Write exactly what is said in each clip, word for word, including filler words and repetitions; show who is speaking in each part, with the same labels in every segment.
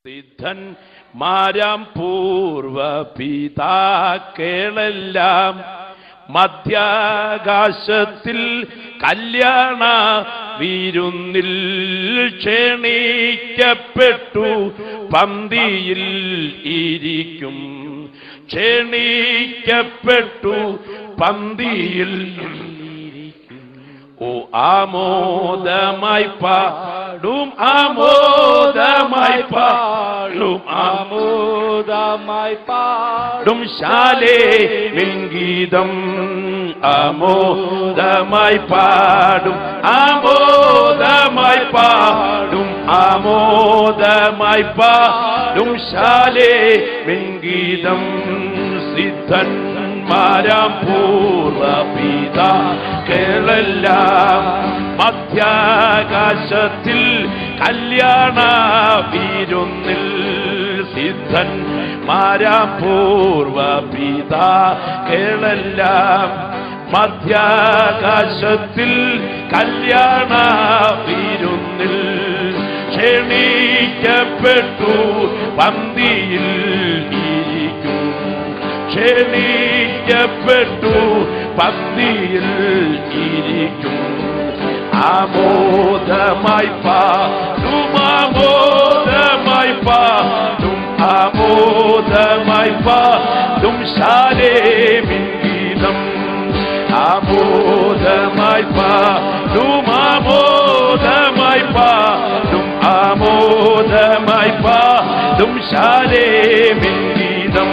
Speaker 1: സിദ്ധന്മാരാം പൂർവ പിതാക്കളെല്ലാം മധ്യാകാശത്തിൽ കല്യാണ വിരുന്നിൽ ക്ഷണിക്കപ്പെട്ടു പന്തിയിൽ ഇരിക്കും. ക്ഷണിക്കപ്പെട്ടു പന്തിയിൽ ഓ ആമോദമായി പാടും ആമോദമായി പാടും
Speaker 2: ആമോദമായി പാടും
Speaker 1: ശാലേമിൻ ഗീതം. ആമോദമായി പാടും ആമോദമായി പാടും ആമോദമായി പാടും ശാലേമിൻ ഗീതം. സിദ്ധന്മാരാം പൂർവ പിതാക്കളെല്ലാം മധ്യാകാശത്തിൽ കല്യാണ വിരുന്നിൽ. സിദ്ധന്മാരാം പൂർവ പിതാക്കളെല്ലാം മധ്യാകാശത്തിൽ കല്യാണ വിരുന്നിൽ ക്ഷണിക്കപ്പെട്ടു പന്തിയിൽ ഇരിക്കും. ക്ഷണിക്കപ്പെട്ടു പന്തിയിൽ ഇരിക്കും. ആമോദമായി പാടും ആമോദമായി പാടും ആമോദമായി പാടും ശാലേമിൻ ഗീതം. ആമോദമായി പാടും ആമോദമായി പാടും ആമോദമായി പാടും ശാലേമിൻ ഗീതം.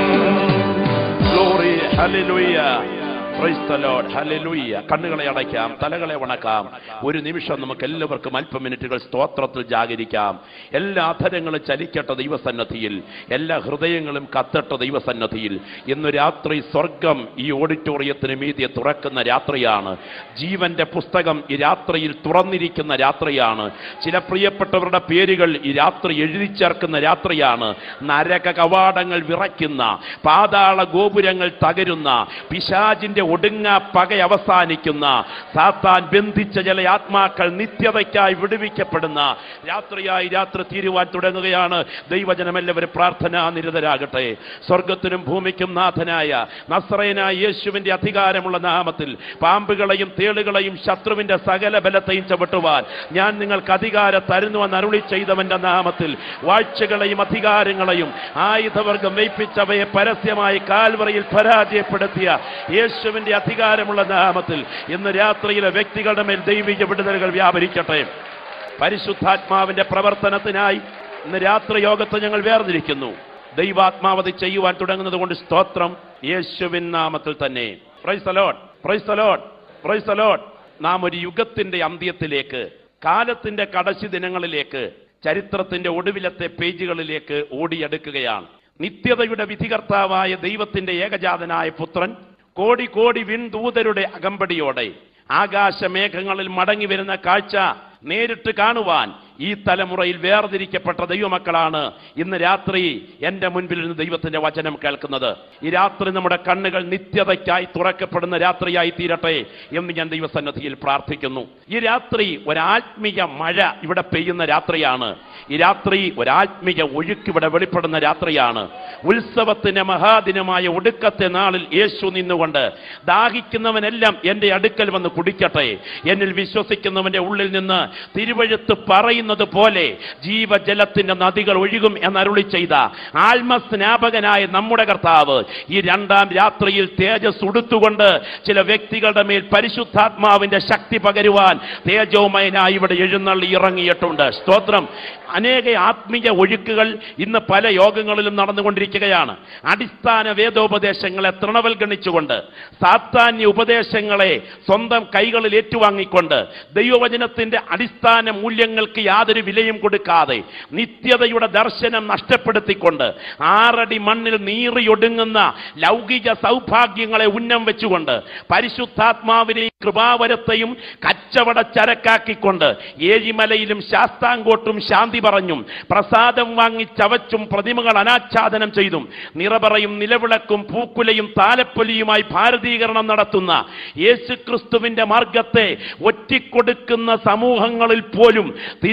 Speaker 1: Glory hallelujah. Praise the Lord. Hallelujah. കണ്ണുകളെ അടയ്ക്കാം, തലകളെ വണക്കാം. ഒരു നിമിഷം നമുക്ക് എല്ലാവർക്കും അല്പ മിനിറ്റുകൾ സ്തോത്രത്തിൽ ജാഗരിക്കാം. എല്ലാ അധരങ്ങളും ചലിക്കട്ടെ ദൈവസന്നദ്ധിയിൽ, എല്ലാ ഹൃദയങ്ങളും കത്തട്ടെ ദൈവസന്നദ്ധിയിൽ. ഇന്ന് രാത്രി സ്വർഗം ഈ ഓഡിറ്റോറിയത്തിന് മീതെ തുറക്കുന്ന രാത്രിയാണ്. ജീവന്റെ പുസ്തകം ഈ രാത്രിയിൽ തുറന്നിരിക്കുന്ന രാത്രിയാണ്. ചില പ്രിയപ്പെട്ടവരുടെ പേരുകൾ ഈ രാത്രി എഴുതി ചേർക്കുന്ന രാത്രിയാണ്. നരക കവാടങ്ങൾ വിറയ്ക്കുന്ന, പാതാള ഗോപുരങ്ങൾ തകരുന്ന, പിശാചിന്റെ ഒടുങ്ങ പക അവസാനിക്കുന്ന, സാത്താൻ ബന്ധിച്ച ചില ആത്മാക്കൾ നിത്യതയ്ക്കായി വിടുവിക്കപ്പെടുന്ന രാത്രിയായി രാത്രി തീരുവാൻ തുടങ്ങുകയാണ്. ദൈവജനം എല്ലാവരും പ്രാർത്ഥനാ നിരതരാകട്ടെ. സ്വർഗത്തിനും ഭൂമിക്കും നാഥനായ നസ്രയനായ യേശുവിന്റെ അധികാരമുള്ള നാമത്തിൽ പാമ്പുകളെയും തേളുകളെയും ശത്രുവിന്റെ സകല ബലത്തെയും ചവിട്ടുവാൻ ഞാൻ നിങ്ങൾക്ക് അധികാരം തരുന്നുവെന്ന് അരുളി ചെയ്തവന്റെ നാമത്തിൽ വാഴ്ചകളെയും അധികാരങ്ങളെയും ആയുധവർഗം വയ്പ്പിച്ചവയെ പരസ്യമായി കാൽവറിയിൽ പരാജയപ്പെടുത്തിയ യേശുവിന്റെ അധികാരമുള്ള നാമത്തിൽ ഇന്ന് രാത്രിയിലെ വ്യക്തികളുടെ മേൽ ദൈവിക വിടുതലുകൾ വ്യാപരിക്കട്ടെ. പരിശുദ്ധാത്മാവിന്റെ പ്രവർത്തനത്തിനായി ഇന്ന് രാത്രി യോഗത്തെ ഞങ്ങൾ വേർതിരിക്കുന്നു. ദൈവാത്മാവത് ചെയ്യുവാൻ തുടങ്ങുന്നത് കൊണ്ട് സ്തോത്രം, യേശുവിൻ നാമത്തിൽ തന്നെ. Praise the Lord, praise the Lord, praise the Lord. നാം ഒരു യുഗത്തിന്റെ അന്ത്യത്തിലേക്ക്, കാലത്തിന്റെ കടശി ദിനങ്ങളിലേക്ക്, ചരിത്രത്തിന്റെ ഒടുവിലത്തെ പേജുകളിലേക്ക് ഓടിയെടുക്കുകയാണ്. നിത്യതയുടെ വിധികർത്താവായ ദൈവത്തിന്റെ ഏകജാതനായ പുത്രൻ കോടി കോടി വിൺദൂതരുടെ അകമ്പടിയോടെ ആകാശമേഘങ്ങളിൽ മടങ്ങി വരുന്ന കാഴ്ച നേരിട്ട് കാണുവാൻ ഈ തലമുറയിൽ വേർതിരിക്കപ്പെട്ട ദൈവമക്കളാണ് ഇന്ന് രാത്രി എൻ്റെ മുൻപിൽ നിന്ന് ദൈവത്തിന്റെ വചനം കേൾക്കുന്നത്. ഈ രാത്രി നമ്മുടെ കണ്ണുകൾ നിത്യതയ്ക്കായി തുറക്കപ്പെടുന്ന രാത്രിയായി തീരട്ടെ എന്ന് ഞാൻ ദൈവസന്നിധിയിൽ പ്രാർത്ഥിക്കുന്നു. ഈ രാത്രി ഒരാത്മീയ മഴ ഇവിടെ പെയ്യുന്ന രാത്രിയാണ്. ഈ രാത്രി ഒരാത്മീയ ഒഴുക്ക് ഇവിടെ വെളിപ്പെടുന്ന രാത്രിയാണ്. ഉത്സവത്തിന്റെ മഹാദിനമായ ഒടുക്കത്തെ നാളിൽ യേശു നിന്നുകൊണ്ട് ദാഹിക്കുന്നവനെല്ലാം എൻ്റെ അടുക്കൽ വന്ന് കുടിക്കട്ടെ, എന്നിൽ വിശ്വസിക്കുന്നവന്റെ ഉള്ളിൽ നിന്ന് തിരുവഴുത്ത് പറയുന്നത് പോലെ ജീവജലത്തിന്റെ നദികൾ ഒഴുകും എന്നരുളി ചെയ്ത ആത്മസ്നാപകനായ നമ്മുടെ കർത്താവ് ഈ രണ്ടാം രാത്രിയിൽ തേജസ് ഉടുത്തുകൊണ്ട് ചില വ്യക്തികളുടെ മേൽ പരിശുദ്ധാത്മാവിന്റെ ശക്തി പകരുവാൻ തേജോമയനായി ഇവിടെ എഴുന്നള്ളി ഇറങ്ങിയിട്ടുണ്ട്. സ്തോത്രം. അനേക ആത്മീയ ഒഴുക്കുകൾ ഇന്ന് പല യോഗങ്ങളിലും നടന്നുകൊണ്ടിരിക്കുകയാണ്. അടിസ്ഥാന വേദോപദേശങ്ങളെ തൃണവൽഗണിച്ചുകൊണ്ട്, സാത്താന്യ ഉപദേശങ്ങളെ സ്വന്തം കൈകളിൽ ഏറ്റുവാങ്ങിക്കൊണ്ട്, ദൈവവചനത്തിന്റെ അടിസ്ഥാന മൂല്യങ്ങൾക്ക് യാതൊരു വിലയും കൊടുക്കാതെ നിത്യതയുടെ ദർശനം നഷ്ടപ്പെടുത്തിക്കൊണ്ട് ആറടി മണ്ണിൽ നീറിയൊടുങ്ങുന്ന ലൗകിക സൗഭാഗ്യങ്ങളെ ഉന്നം വെച്ചുകൊണ്ട് പരിശുദ്ധാത്മാവിനെയും കൃപാവരത്തെയും കച്ചവട ചരക്കാക്കിക്കൊണ്ട് ഏഴിമലയിലും ശാസ്താംകോട്ടും ശാന്തി പറഞ്ഞും പ്രസാദം വാങ്ങി ചവച്ചും പ്രതിമകൾ അനാച്ഛാദനം ചെയ്തും നിറപറയും നിലവിളക്കും പൂക്കുലയും താലപ്പൊലിയുമായി ഭാരതീകരണം നടത്തുന്ന യേശുക്രിസ്തുവിന്റെ മാർഗത്തെ ഒറ്റിക്കൊടുക്കുന്ന സമൂഹങ്ങളിൽ പോലും തിരു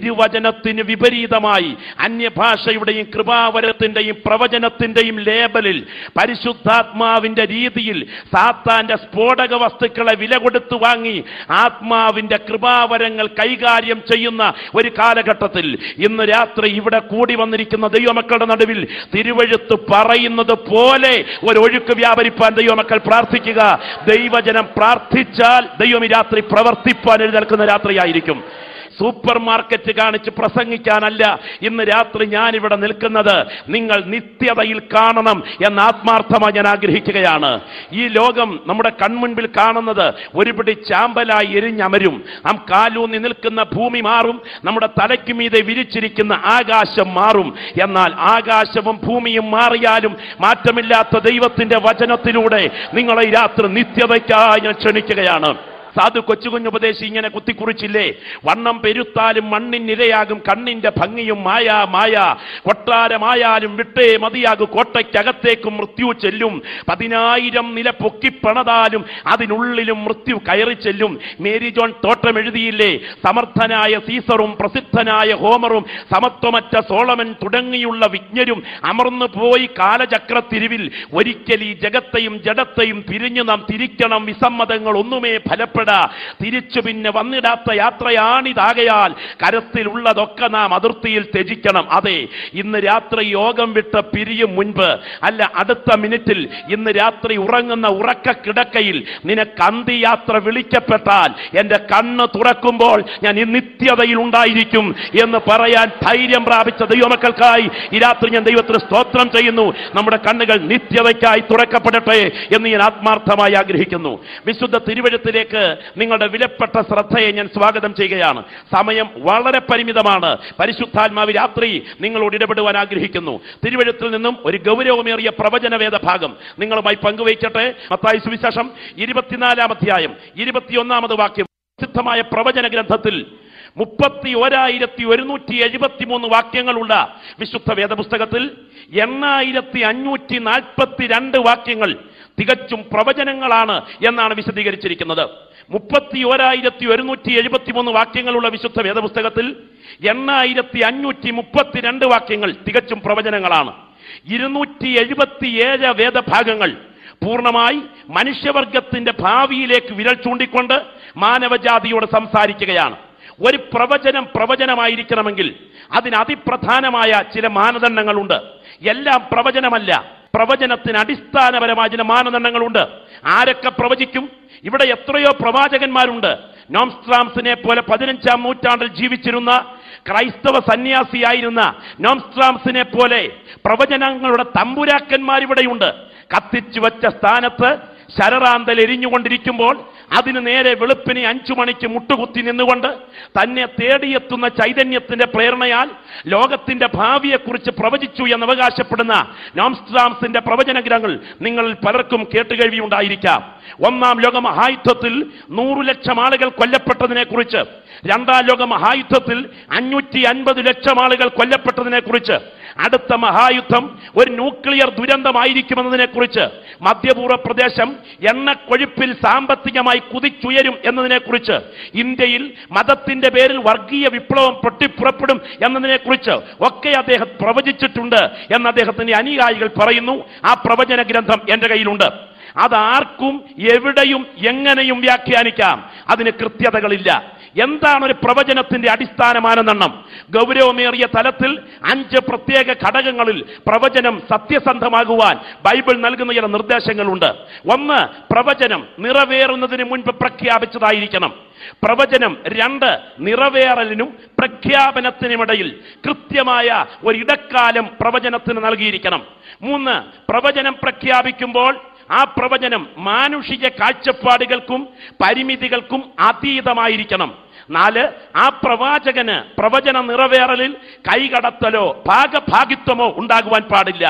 Speaker 1: തിരുവചനത്തിന് വിപരീതമായി അന്യഭാഷയുടെയും കൃപാവരത്തിന്റെയും പ്രവചനത്തിന്റെയും ലേബലിൽ പരിശുദ്ധാത്മാവിന്റെ രീതിയിൽ സാത്താന്റെ സ്ഫോടക വസ്തുക്കളെ വില കൊടുത്തു വാങ്ങി ആത്മാവിന്റെ കൃപാവരങ്ങൾ കൈകാര്യം ചെയ്യുന്ന ഒരു കാലഘട്ടത്തിൽ ഇന്ന് രാത്രി ഇവിടെ കൂടി വന്നിരിക്കുന്ന ദൈവമക്കളുടെ നടുവിൽ തിരുവെഴുത്ത് പറയുന്നത് പോലെ ഒരു ഒഴുക്ക് വ്യാപരിപ്പാൻ ദൈവമക്കൾ പ്രാർത്ഥിക്കുക. ദൈവജനം പ്രാർത്ഥിച്ചാൽ ദൈവം ഈ രാത്രി പ്രവർത്തിപ്പാൻ എഴുന്നേൽക്കുന്ന രാത്രിയായിരിക്കും. സൂപ്പർ മാർക്കറ്റ് കാണിച്ച് പ്രസംഗിക്കാനല്ല ഇന്ന് രാത്രി ഞാനിവിടെ നിൽക്കുന്നത്. നിങ്ങൾ നിത്യതയിൽ കാണണം എന്ന ആത്മാർത്ഥമായി ഞാൻ ആഗ്രഹിക്കുകയാണ്. ഈ ലോകം നമ്മുടെ കൺമുൻപിൽ കാണുന്നത് ഒരുപിടി ചാമ്പലായി എരിഞ്ഞമരും. നാം കാലൂന്നി നിൽക്കുന്ന ഭൂമി മാറും, നമ്മുടെ തലയ്ക്ക് മീതെ വിരിച്ചിരിക്കുന്ന ആകാശം മാറും. എന്നാൽ ആകാശവും ഭൂമിയും മാറിയാലും മാറ്റമില്ലാത്ത ദൈവത്തിന്റെ വചനത്തിലൂടെ നിങ്ങളെ ഈ രാത്രി നിത്യതയ്ക്കായി ഞാൻ ക്ഷണിക്കുകയാണ്. സാധു കൊച്ചുകുഞ്ഞുപദേശി ഇങ്ങനെ കുത്തിക്കുറിച്ചില്ലേ, വണ്ണം പെരുത്താലും മണ്ണിനിരയാകും കണ്ണിന്റെ ഭംഗിയും മായ മായ, കൊട്ടാരമായാലും വിട്ടേ മതിയാകും കോട്ടയ്ക്കകത്തേക്കും മൃത്യു ചെല്ലും, പതിനായിരം നില പൊക്കിപ്പണതാലും അതിനുള്ളിലും മൃത്യു കയറി ചെല്ലും. മേരി ജോൺ തോട്ടം എഴുതിയില്ലേ, സമർത്ഥനായ സീസറും പ്രസിദ്ധനായ ഹോമറും സമത്വമറ്റ സോളമൻ തുടങ്ങിയുള്ള വിജ്ഞരും അമർന്നു പോയി കാലചക്രത്തിരിവിൽ. ഒരിക്കൽ ഈ ജഗത്തെയും ജഡത്തെയും പിരിഞ്ഞു നാം തിരിക്കണം, വിസമ്മതങ്ങൾ ഒന്നുമേ ഫലപ്പെടാ, തിരിച്ചു പിന്നെ വന്നിടാത്ത യാത്രയാണിതാകയാൽ കരത്തിലുള്ളതൊക്കെ നാം അതിർത്തിയിൽ ത്യജിക്കണം. അതെ, ഇന്ന് രാത്രി യോഗം വിട്ട് പിരിയും മുൻപ് അല്ല അടുത്ത മിനിറ്റിൽ ഇന്ന് രാത്രി ഉറങ്ങുന്ന ഉറക്ക കിടക്കയിൽ നിനക്ക് അന്ത്യയാത്ര വിളിക്കപ്പെട്ടാൽ എന്റെ കണ്ണ് തുറക്കുമ്പോൾ ഞാൻ ഈ നിത്യതയിൽ ഉണ്ടായിരിക്കും എന്ന് പറയാൻ ധൈര്യം പ്രാപിച്ച ദൈവമക്കൾക്കായി ഈ രാത്രി ഞാൻ ദൈവത്തിന് സ്തോത്രം ചെയ്യുന്നു. നമ്മുടെ കണ്ണുകൾ നിത്യതയ്ക്കായി തുറക്കപ്പെടട്ടെ എന്ന് ഞാൻ ആത്മാർത്ഥമായി ആഗ്രഹിക്കുന്നു. വിശുദ്ധ തിരുവെഴുത്തിലേക്ക് നിങ്ങളുടെ വിലപ്പെട്ട ശ്രദ്ധയെ ഞാൻ സ്വാഗതം ചെയ്യുകയാണ്. സമയം വളരെ പരിമിതമാണ്. പരിശുദ്ധാത്മാവ് രാത്രി നിങ്ങളോട് ഇടപെടുവാൻ ആഗ്രഹിക്കുന്നു. തിരുവെഴുത്തിൽ നിന്നും ഒരു ഗൗരവമേറിയ പ്രവചനവേദ ഭാഗം നിങ്ങളുമായി പങ്കുവയ്ക്കട്ടെ. മത്തായി സുവിശേഷം ഇരുപത്തിനാലാം അധ്യായം ഇരുപത്തിയൊന്നാമത് വാക്യം. പ്രസിദ്ധമായ പ്രവചന ഗ്രന്ഥത്തിൽ മുപ്പത്തി ഒരായിരത്തി ഒരുന്നൂറ്റി എഴുപത്തി മൂന്ന് വാക്യങ്ങളുള്ള വിശുദ്ധ വേദപുസ്തകത്തിൽ എണ്ണായിരത്തി അഞ്ഞൂറ്റി നാൽപ്പത്തി രണ്ട് വാക്യങ്ങൾ തികച്ചും പ്രവചനങ്ങളാണ് എന്നാണ് വിശദീകരിച്ചിരിക്കുന്നത്. മുപ്പത്തി ഒരായിരത്തി ഒരുന്നൂറ്റി എഴുപത്തി മൂന്ന് വാക്യങ്ങളുള്ള വിശുദ്ധ വേദപുസ്തകത്തിൽ എണ്ണായിരത്തി അഞ്ഞൂറ്റി മുപ്പത്തിരണ്ട് വാക്യങ്ങൾ തികച്ചും പ്രവചനങ്ങളാണ്. ഇരുന്നൂറ്റി എഴുപത്തി ഏഴ് വേദഭാഗങ്ങൾ പൂർണ്ണമായി മനുഷ്യവർഗത്തിന്റെ ഭാവിയിലേക്ക് വിരൽ ചൂണ്ടിക്കൊണ്ട് മാനവജാതിയോട് സംസാരിക്കുകയാണ്. ഒരു പ്രവചനം പ്രവചനമായിരിക്കണമെങ്കിൽ അതിന് അതിപ്രധാനമായ ചില മാനദണ്ഡങ്ങളുണ്ട്. എല്ലാം പ്രവചനമല്ല, പ്രവചനത്തിന് അടിസ്ഥാനപരമായ ചില മാനദണ്ഡങ്ങളുണ്ട്. ആരൊക്കെ പ്രവചിക്കും? ഇവിടെ എത്രയോ പ്രവാചകന്മാരുണ്ട്. നോംസ്ട്രാംസിനെ പോലെ പതിനഞ്ചാം നൂറ്റാണ്ടിൽ ജീവിച്ചിരുന്ന ക്രൈസ്തവ സന്യാസിയായിരുന്ന നോംസ്ട്രാംസിനെ പോലെ പ്രവചനങ്ങളുടെ തമ്പുരാക്കന്മാരിവിടെയുണ്ട്. കത്തിച്ചു വച്ച സ്ഥാനത്ത് ശരറാന്തൽ എരിഞ്ഞുകൊണ്ടിരിക്കുമ്പോൾ അതിന് നേരെ വെളുപ്പിനെ അഞ്ചു മണിക്ക് മുട്ടുകുത്തി നിന്നുകൊണ്ട് തന്നെ തേടിയെത്തുന്ന ചൈതന്യത്തിന്റെ പ്രേരണയാൽ ലോകത്തിന്റെ ഭാവിയെക്കുറിച്ച് പ്രവചിച്ചു എന്ന് അവകാശപ്പെടുന്ന നോംസ്ട്രാംസിന്റെ പ്രവചനഗ്രഹങ്ങൾ നിങ്ങളിൽ പലർക്കും കേട്ടുകേൾവിയുണ്ടായിരിക്കാം. ഒന്നാം ലോക മഹായുദ്ധത്തിൽ നൂറു ലക്ഷം ആളുകൾ കൊല്ലപ്പെട്ടതിനെ കുറിച്ച്, രണ്ടാം ലോക മഹായുദ്ധത്തിൽ അഞ്ഞൂറ്റി അൻപത് ലക്ഷം ആളുകൾ കൊല്ലപ്പെട്ടതിനെ കുറിച്ച്, അടുത്ത മഹായുദ്ധം ഒരു ന്യൂക്ലിയർ ദുരന്തമായിരിക്കുമെന്നതിനെ കുറിച്ച്, മധ്യപൂർവ്വ പ്രദേശം എണ്ണക്കൊഴുപ്പിൽ സാമ്പത്തികമായി കുതിച്ചുയരും എന്നതിനെ കുറിച്ച്, ഇന്ത്യയിൽ മതത്തിന്റെ പേരിൽ വർഗീയ വിപ്ലവം പൊട്ടിപ്പുറപ്പെടും എന്നതിനെ കുറിച്ച് ഒക്കെ അദ്ദേഹം പ്രവചിച്ചിട്ടുണ്ട് എന്ന് അദ്ദേഹത്തിന്റെ അനുയായികൾ പറയുന്നു. ആ പ്രവചന ഗ്രന്ഥം എന്റെ കയ്യിലുണ്ട്. അതാർക്കും എവിടെയും എങ്ങനെയും വ്യാഖ്യാനിക്കാം. അതിന് കൃത്യതകളില്ല. എന്താണ് ഒരു പ്രവചനത്തിന്റെ അടിസ്ഥാന മാനദണ്ഡം? ഗൗരവമേറിയ തലത്തിൽ അഞ്ച് പ്രത്യേക ഘടകങ്ങളിൽ പ്രവചനം സത്യസന്ധമാകുവാൻ ബൈബിൾ നൽകുന്ന ചില നിർദ്ദേശങ്ങളുണ്ട്. ഒന്ന്, പ്രവചനം നിറവേറുന്നതിന് മുൻപ് പ്രഖ്യാപിച്ചതായിരിക്കണം. പ്രവചനം രണ്ട്, നിറവേറലിനും പ്രഖ്യാപനത്തിനുമിടയിൽ കൃത്യമായ ഒരു ഇടക്കാലം പ്രവചനത്തിന് നൽകിയിരിക്കണം. മൂന്ന്, പ്രവചനം പ്രഖ്യാപിക്കുമ്പോൾ ആ പ്രവചനം മാനുഷിക കാഴ്ചപ്പാടുകൾക്കും പരിമിതികൾക്കും അതീതമായിരിക്കണം. നാല്, ആ പ്രവാചകന് പ്രവചന നിറവേറലിൽ കൈകടത്തലോ ഭാഗഭാഗിത്വമോ ഉണ്ടാകുവാൻ പാടില്ല.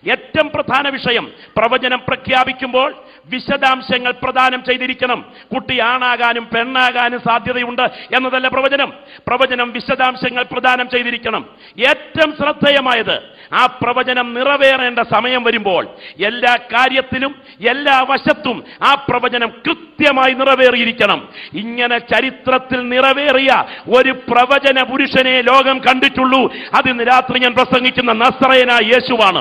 Speaker 1: ഏറ്റവും പ്രധാന വിഷയം, പ്രവചനം പ്രഖ്യാപിക്കുമ്പോൾ വിശദാംശങ്ങൾ പ്രദാനം ചെയ്തിരിക്കണം. കുട്ടി ആണാകാനും പെണ്ണാകാനും സാധ്യതയുണ്ട് എന്നതല്ല പ്രവചനം. പ്രവചനം വിശദാംശങ്ങൾ പ്രദാനം ചെയ്തിരിക്കണം. ഏറ്റവും ശ്രദ്ധേയമായത്, ആ പ്രവചനം നിറവേറേണ്ട സമയം വരുമ്പോൾ എല്ലാ കാര്യത്തിലും എല്ലാ വശത്തും ആ പ്രവചനം കൃത്യമായി നിറവേറിയിരിക്കണം. ഇങ്ങനെ ചരിത്രത്തിൽ നിറവേറിയ ഒരു പ്രവചന പുരുഷനെ ലോകം കണ്ടിട്ടുള്ളൂ. അതിന് രാത്രി ഞാൻ പ്രസംഗിക്കുന്ന നസറേയനായ യേശുവാണ്.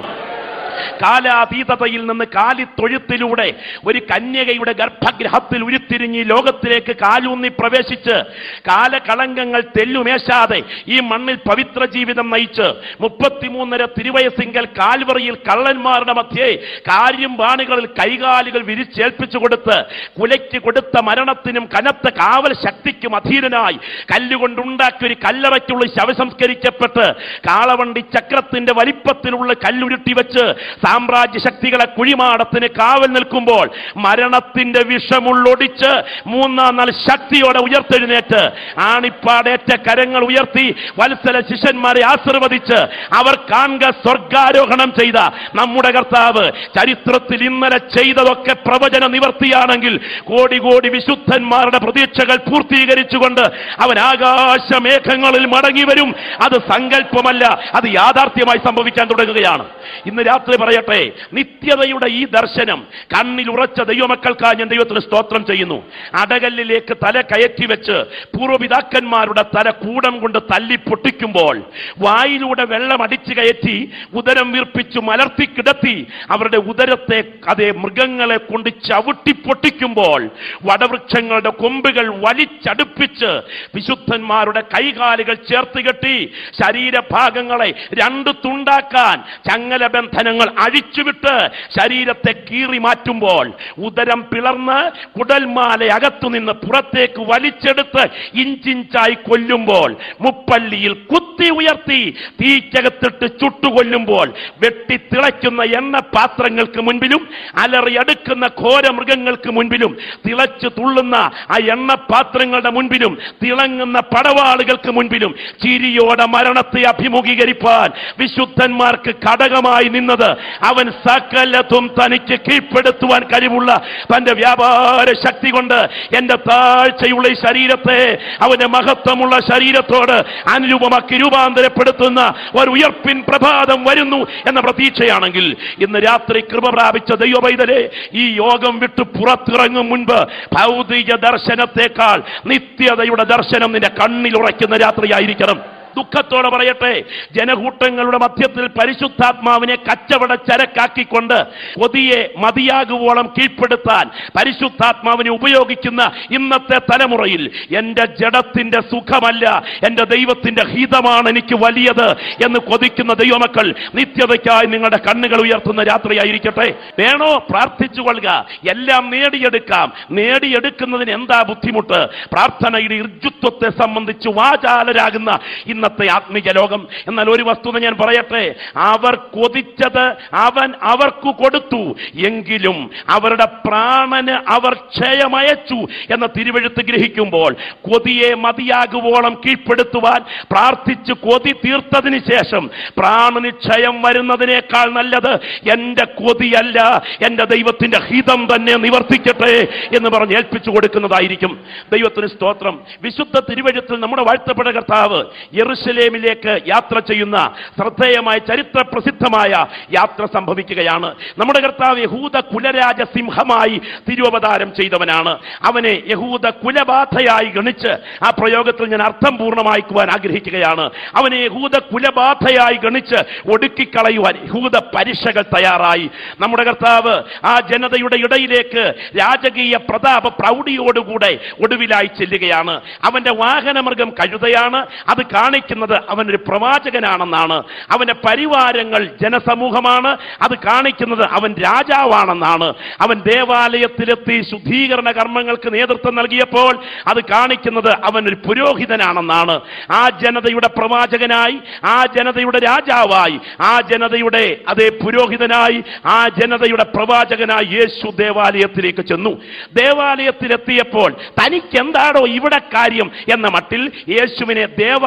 Speaker 1: കാലാതീതതയിൽ നിന്ന് കാലിത്തൊഴുത്തിലൂടെ ഒരു കന്യകയുടെ ഗർഭഗൃഹത്തിൽ ഉരുത്തിരിഞ്ഞ് ലോകത്തിലേക്ക് കാലൂന്നി പ്രവേശിച്ച് കാലകളങ്കങ്ങൾ തെല്ലുമേശാതെ ഈ മണ്ണിൽ പവിത്ര ജീവിതം നയിച്ച് മുപ്പത്തിമൂന്നര തിരുവയസിങ്കൽ കാൽവറിയിൽ കള്ളന്മാരുടെ മധ്യേ കാര്യം ബാണുകളിൽ കൈകാലുകൾ വിരിച്ചേൽപ്പിച്ചു കൊടുത്ത് കുലയ്ക്ക് കൊടുത്ത മരണത്തിനും കനത്ത കാവൽ ശക്തിക്കും അധീനനായി കല്ലുകൊണ്ടുണ്ടാക്കിയ ഒരു കല്ലറയ്ക്കുള്ളിൽ ശവസംസ്കരിക്കപ്പെട്ട് കാളവണ്ടി ചക്രത്തിന്റെ വലിപ്പത്തിലുള്ള കല്ലുരുട്ടി വെച്ച് സാമ്രാജ്യ ശക്തികളെ കുഴിമാടത്തിന് കാവൽ നിൽക്കുമ്പോൾ മരണത്തിന്റെ വിഷമുള്ളൊടിച്ച് മൂന്നാം നാൾ ശക്തിയോടെ ഉയർത്തെഴുന്നേറ്റ് ആണിപ്പാടേറ്റ കരങ്ങൾ ഉയർത്തി വത്സല ശിഷ്യന്മാരെ ആശീർവദിച്ച് അവർ കാണുക സ്വർഗാരോഹണം ചെയ്ത നമ്മുടെ കർത്താവ് ചരിത്രത്തിൽ ഇന്നലെ ചെയ്തതൊക്കെ പ്രവചന നിവർത്തിയാണെങ്കിൽ കോടി കോടി വിശുദ്ധന്മാരുടെ പ്രതീക്ഷകൾ പൂർത്തീകരിച്ചുകൊണ്ട് അവൻ ആകാശമേഘങ്ങളിൽ മടങ്ങി വരും. അത് സങ്കല്പമല്ല, അത് യാഥാർത്ഥ്യമായി സംഭവിക്കാൻ തുടങ്ങുകയാണ്. ഇന്ന് രാത്രി പറയട്ടെ, നിത്യതയുടെ ഈ ദർശനം കണ്ണിൽ ഉറച്ച ദൈവമക്കൾക്കായി ഞാൻ ദൈവത്തിന് സ്തോത്രം ചെയ്യുന്നു. അടകല്ലിലേക്ക് തല കയറ്റി വെച്ച് പൂർവ്വപിതാക്കന്മാരുടെ തല കൂടം കൊണ്ട് തല്ലി പൊട്ടിക്കുമ്പോൾ, വായിലൂടെ വെള്ളം അടിച്ചു കയറ്റി ഉദരം വീർപ്പിച്ചു മലർത്തി കിടത്തി അവരുടെ ഉദരത്തെ അതേ മൃഗങ്ങളെ കൊണ്ട് ചവിട്ടി പൊട്ടിക്കുമ്പോൾ, വടവൃക്ഷങ്ങളുടെ കൊമ്പുകൾ വലിച്ചടുപ്പിച്ച് വിശുദ്ധന്മാരുടെ കൈകാലുകൾ ചേർത്ത് കെട്ടി ശരീരഭാഗങ്ങളെ രണ്ടു തുണ്ടാക്കാൻ ചങ്ങല ബന്ധനങ്ങൾ അഴിച്ചുവിട്ട് ശരീരത്തെ കീറി മാറ്റുമ്പോൾ, ഉദരം പിളർന്ന് കുടൽമാല അകത്തുനിന്ന് പുറത്തേക്ക് വലിച്ചെടുത്ത് ഇഞ്ചിഞ്ചായി കൊല്ലുമ്പോൾ, മുപ്പല്ലിയിൽ കുത്തി ഉയർത്തി തീക്കകത്തിട്ട് ചുട്ടുകൊല്ലുമ്പോൾ, വെട്ടിത്തിളയ്ക്കുന്ന എണ്ണ പാത്രങ്ങൾക്ക് മുൻപിലും അലറിയടുക്കുന്ന ഘോര മൃഗങ്ങൾക്ക് മുൻപിലും തിളച്ചു തുള്ളുന്ന ആ എണ്ണ പാത്രങ്ങളുടെ മുൻപിലും തിളങ്ങുന്ന പടവാളുകൾക്ക് മുൻപിലും ചിരിയോടെ മരണത്തെ അഭിമുഖീകരിപ്പാൻ വിശുദ്ധന്മാർക്ക് ഘടകമായി നിന്നത് അവൻ സകലതും തനിക്ക് കീഴ്പ്പെടുത്തുവാൻ കഴിവുള്ള തന്റെ വ്യാപാര ശക്തി കൊണ്ട് എന്റെ താഴ്ചയുള്ള ഈ ശരീരത്തെ അവന്റെ മഹത്വമുള്ള ശരീരത്തോട് അനുരൂപമാക്കി രൂപാന്തരപ്പെടുത്തുന്ന ഒരു ഉയർപ്പിൻ പ്രഭാതം വരുന്നു എന്ന പ്രതീക്ഷയാണെങ്കിൽ, ഇന്ന് രാത്രി കൃപ പ്രാപിച്ച ദൈവപൈതലേ, ഈ യോഗം വിട്ട് പുറത്തിറങ്ങും മുൻപ് ഭൗതിക ദർശനത്തെക്കാൾ നിത്യതയുടെ ദർശനം നിന്റെ കണ്ണിൽ ഉറയ്ക്കുന്ന രാത്രിയായിരിക്കണം. ദുഃഖത്തോടെ പറയട്ടെ, ജനകൂട്ടങ്ങളുടെ മധ്യത്തിൽ പരിശുദ്ധാത്മാവിനെ കച്ചവട ചരക്കാക്കിക്കൊണ്ട് കൊതിയെ മതിയാകുവോളം കീഴ്പ്പെടുത്താൻ പരിശുദ്ധാത്മാവിനെ ഉപയോഗിക്കുന്ന ഇന്നത്തെ തലമുറയിൽ എന്റെ ജഡത്തിന്റെ സുഖമല്ല, എന്റെ ദൈവത്തിന്റെ ഹിതമാണ് എനിക്ക് വലിയത് എന്ന് കൊതിക്കുന്ന ദൈവമക്കൾ, നിത്യതയ്ക്കായി നിങ്ങളുടെ കണ്ണുകൾ ഉയർത്തുന്ന രാത്രിയായിരിക്കട്ടെ. വേണോ പ്രാർത്ഥിച്ചുകൊള്ളുക, എല്ലാം നേടിയെടുക്കാം. നേടിയെടുക്കുന്നതിന് എന്താ ബുദ്ധിമുട്ട്? പ്രാർത്ഥനയുടെ ഋജുത്വത്തെ സംബന്ധിച്ച് വാചാലരാകുന്ന ഇന്നത്തെ ആത്മീയ ലോകം. എന്നാൽ ഒരു വസ്തുത ഞാൻ പറയട്ടെ, അവർ കൊതിച്ചത് അവൻ അവർക്ക് കൊടുത്തു, എങ്കിലും അവരുടെ പ്രാണന് അവർ ക്ഷയമയച്ചു എന്ന തിരുവെഴുത്ത് ഗ്രഹിക്കുമ്പോൾ, കൊതിയെ മതിയാകുവോളം കീഴ്പ്പെടുത്തുവാൻ പ്രാർത്ഥിച്ച് കൊതി തീർത്തതിന് ശേഷം പ്രാണന് ക്ഷയം വരുന്നതിനേക്കാൾ നല്ലത് എന്റെ കൊതിയല്ല, എന്റെ ദൈവത്തിന്റെ ഹിതം തന്നെ നിവർത്തിക്കട്ടെ എന്ന് പറഞ്ഞ് ഏൽപ്പിച്ചു കൊടുക്കുന്നതായിരിക്കും. ദൈവത്തിന് സ്തോത്രം. വിശുദ്ധ തിരുവെഴുത്തിൽ നമ്മുടെ വാഴ്ത്തപ്പെട്ട കർത്താവ് യെരുശലേമിലേക്ക് യാത്ര ചെയ്യുന്ന ശ്രദ്ധേയമായ ചരിത്ര പ്രസിദ്ധമായ യാത്ര സംഭവിക്കുകയാണ്. നമ്മുടെ കർത്താവ് യഹൂദ കുലരാജ സിംഹമായി തിരുവവതാരം ചെയ്തവനാണ്. അവനെ യഹൂദ കുലബാധയായി ഗണിച്ച്, ആ പ്രയോഗത്തിൽ ഞാൻ അർത്ഥം പൂർണ്ണമാക്കുവാൻ ആഗ്രഹിക്കുകയാണ്, അവനെ യഹൂദ കുലബാധയായി ഗണിച്ച് ഒടുക്കിക്കളയുവാൻ യഹൂദ പരീക്ഷകൾ തയ്യാറായി. നമ്മുടെ കർത്താവ് ആ ജനതയുടെ ഇടയിലേക്ക് രാജകീയ പ്രതാപ പ്രൗഢിയോടുകൂടെ ഒടുവിലായി ചെല്ലുകയാണ്. അവന്റെ വാഹനമൃഗം കഴുതയാണ്. അത് കാണിക്കുന്നത് അവനൊരു പ്രവാചകനാണെന്നാണ്. അവന്റെ പരിവാരങ്ങൾ ജനസമൂഹമാണ്. അത് കാണിക്കുന്നത് അവൻ രാജാവാണെന്നാണ്. അവൻ ദേവാലയത്തിലെത്തി ശുദ്ധീകരണ കർമ്മങ്ങൾക്ക് നേതൃത്വം നൽകിയപ്പോൾ അത് കാണിക്കുന്നത് അവൻ ഒരു പുരോഹിതനാണെന്നാണ്. ആ ജനതയുടെ പ്രവാചകനായി, ആ ജനതയുടെ രാജാവായി, ആ ജനതയുടെ അതേ പുരോഹിതനായി, ആ ജനതയുടെ പ്രവാചകനായി യേശു ദേവാലയത്തിലേക്ക് ചെന്നു. ദേവാലയത്തിലെത്തിയപ്പോൾ തനിക്ക് എന്താണോ ഇവിടെ കാര്യം എന്ന മട്ടിൽ യേശുവിനെ ദേവാലയ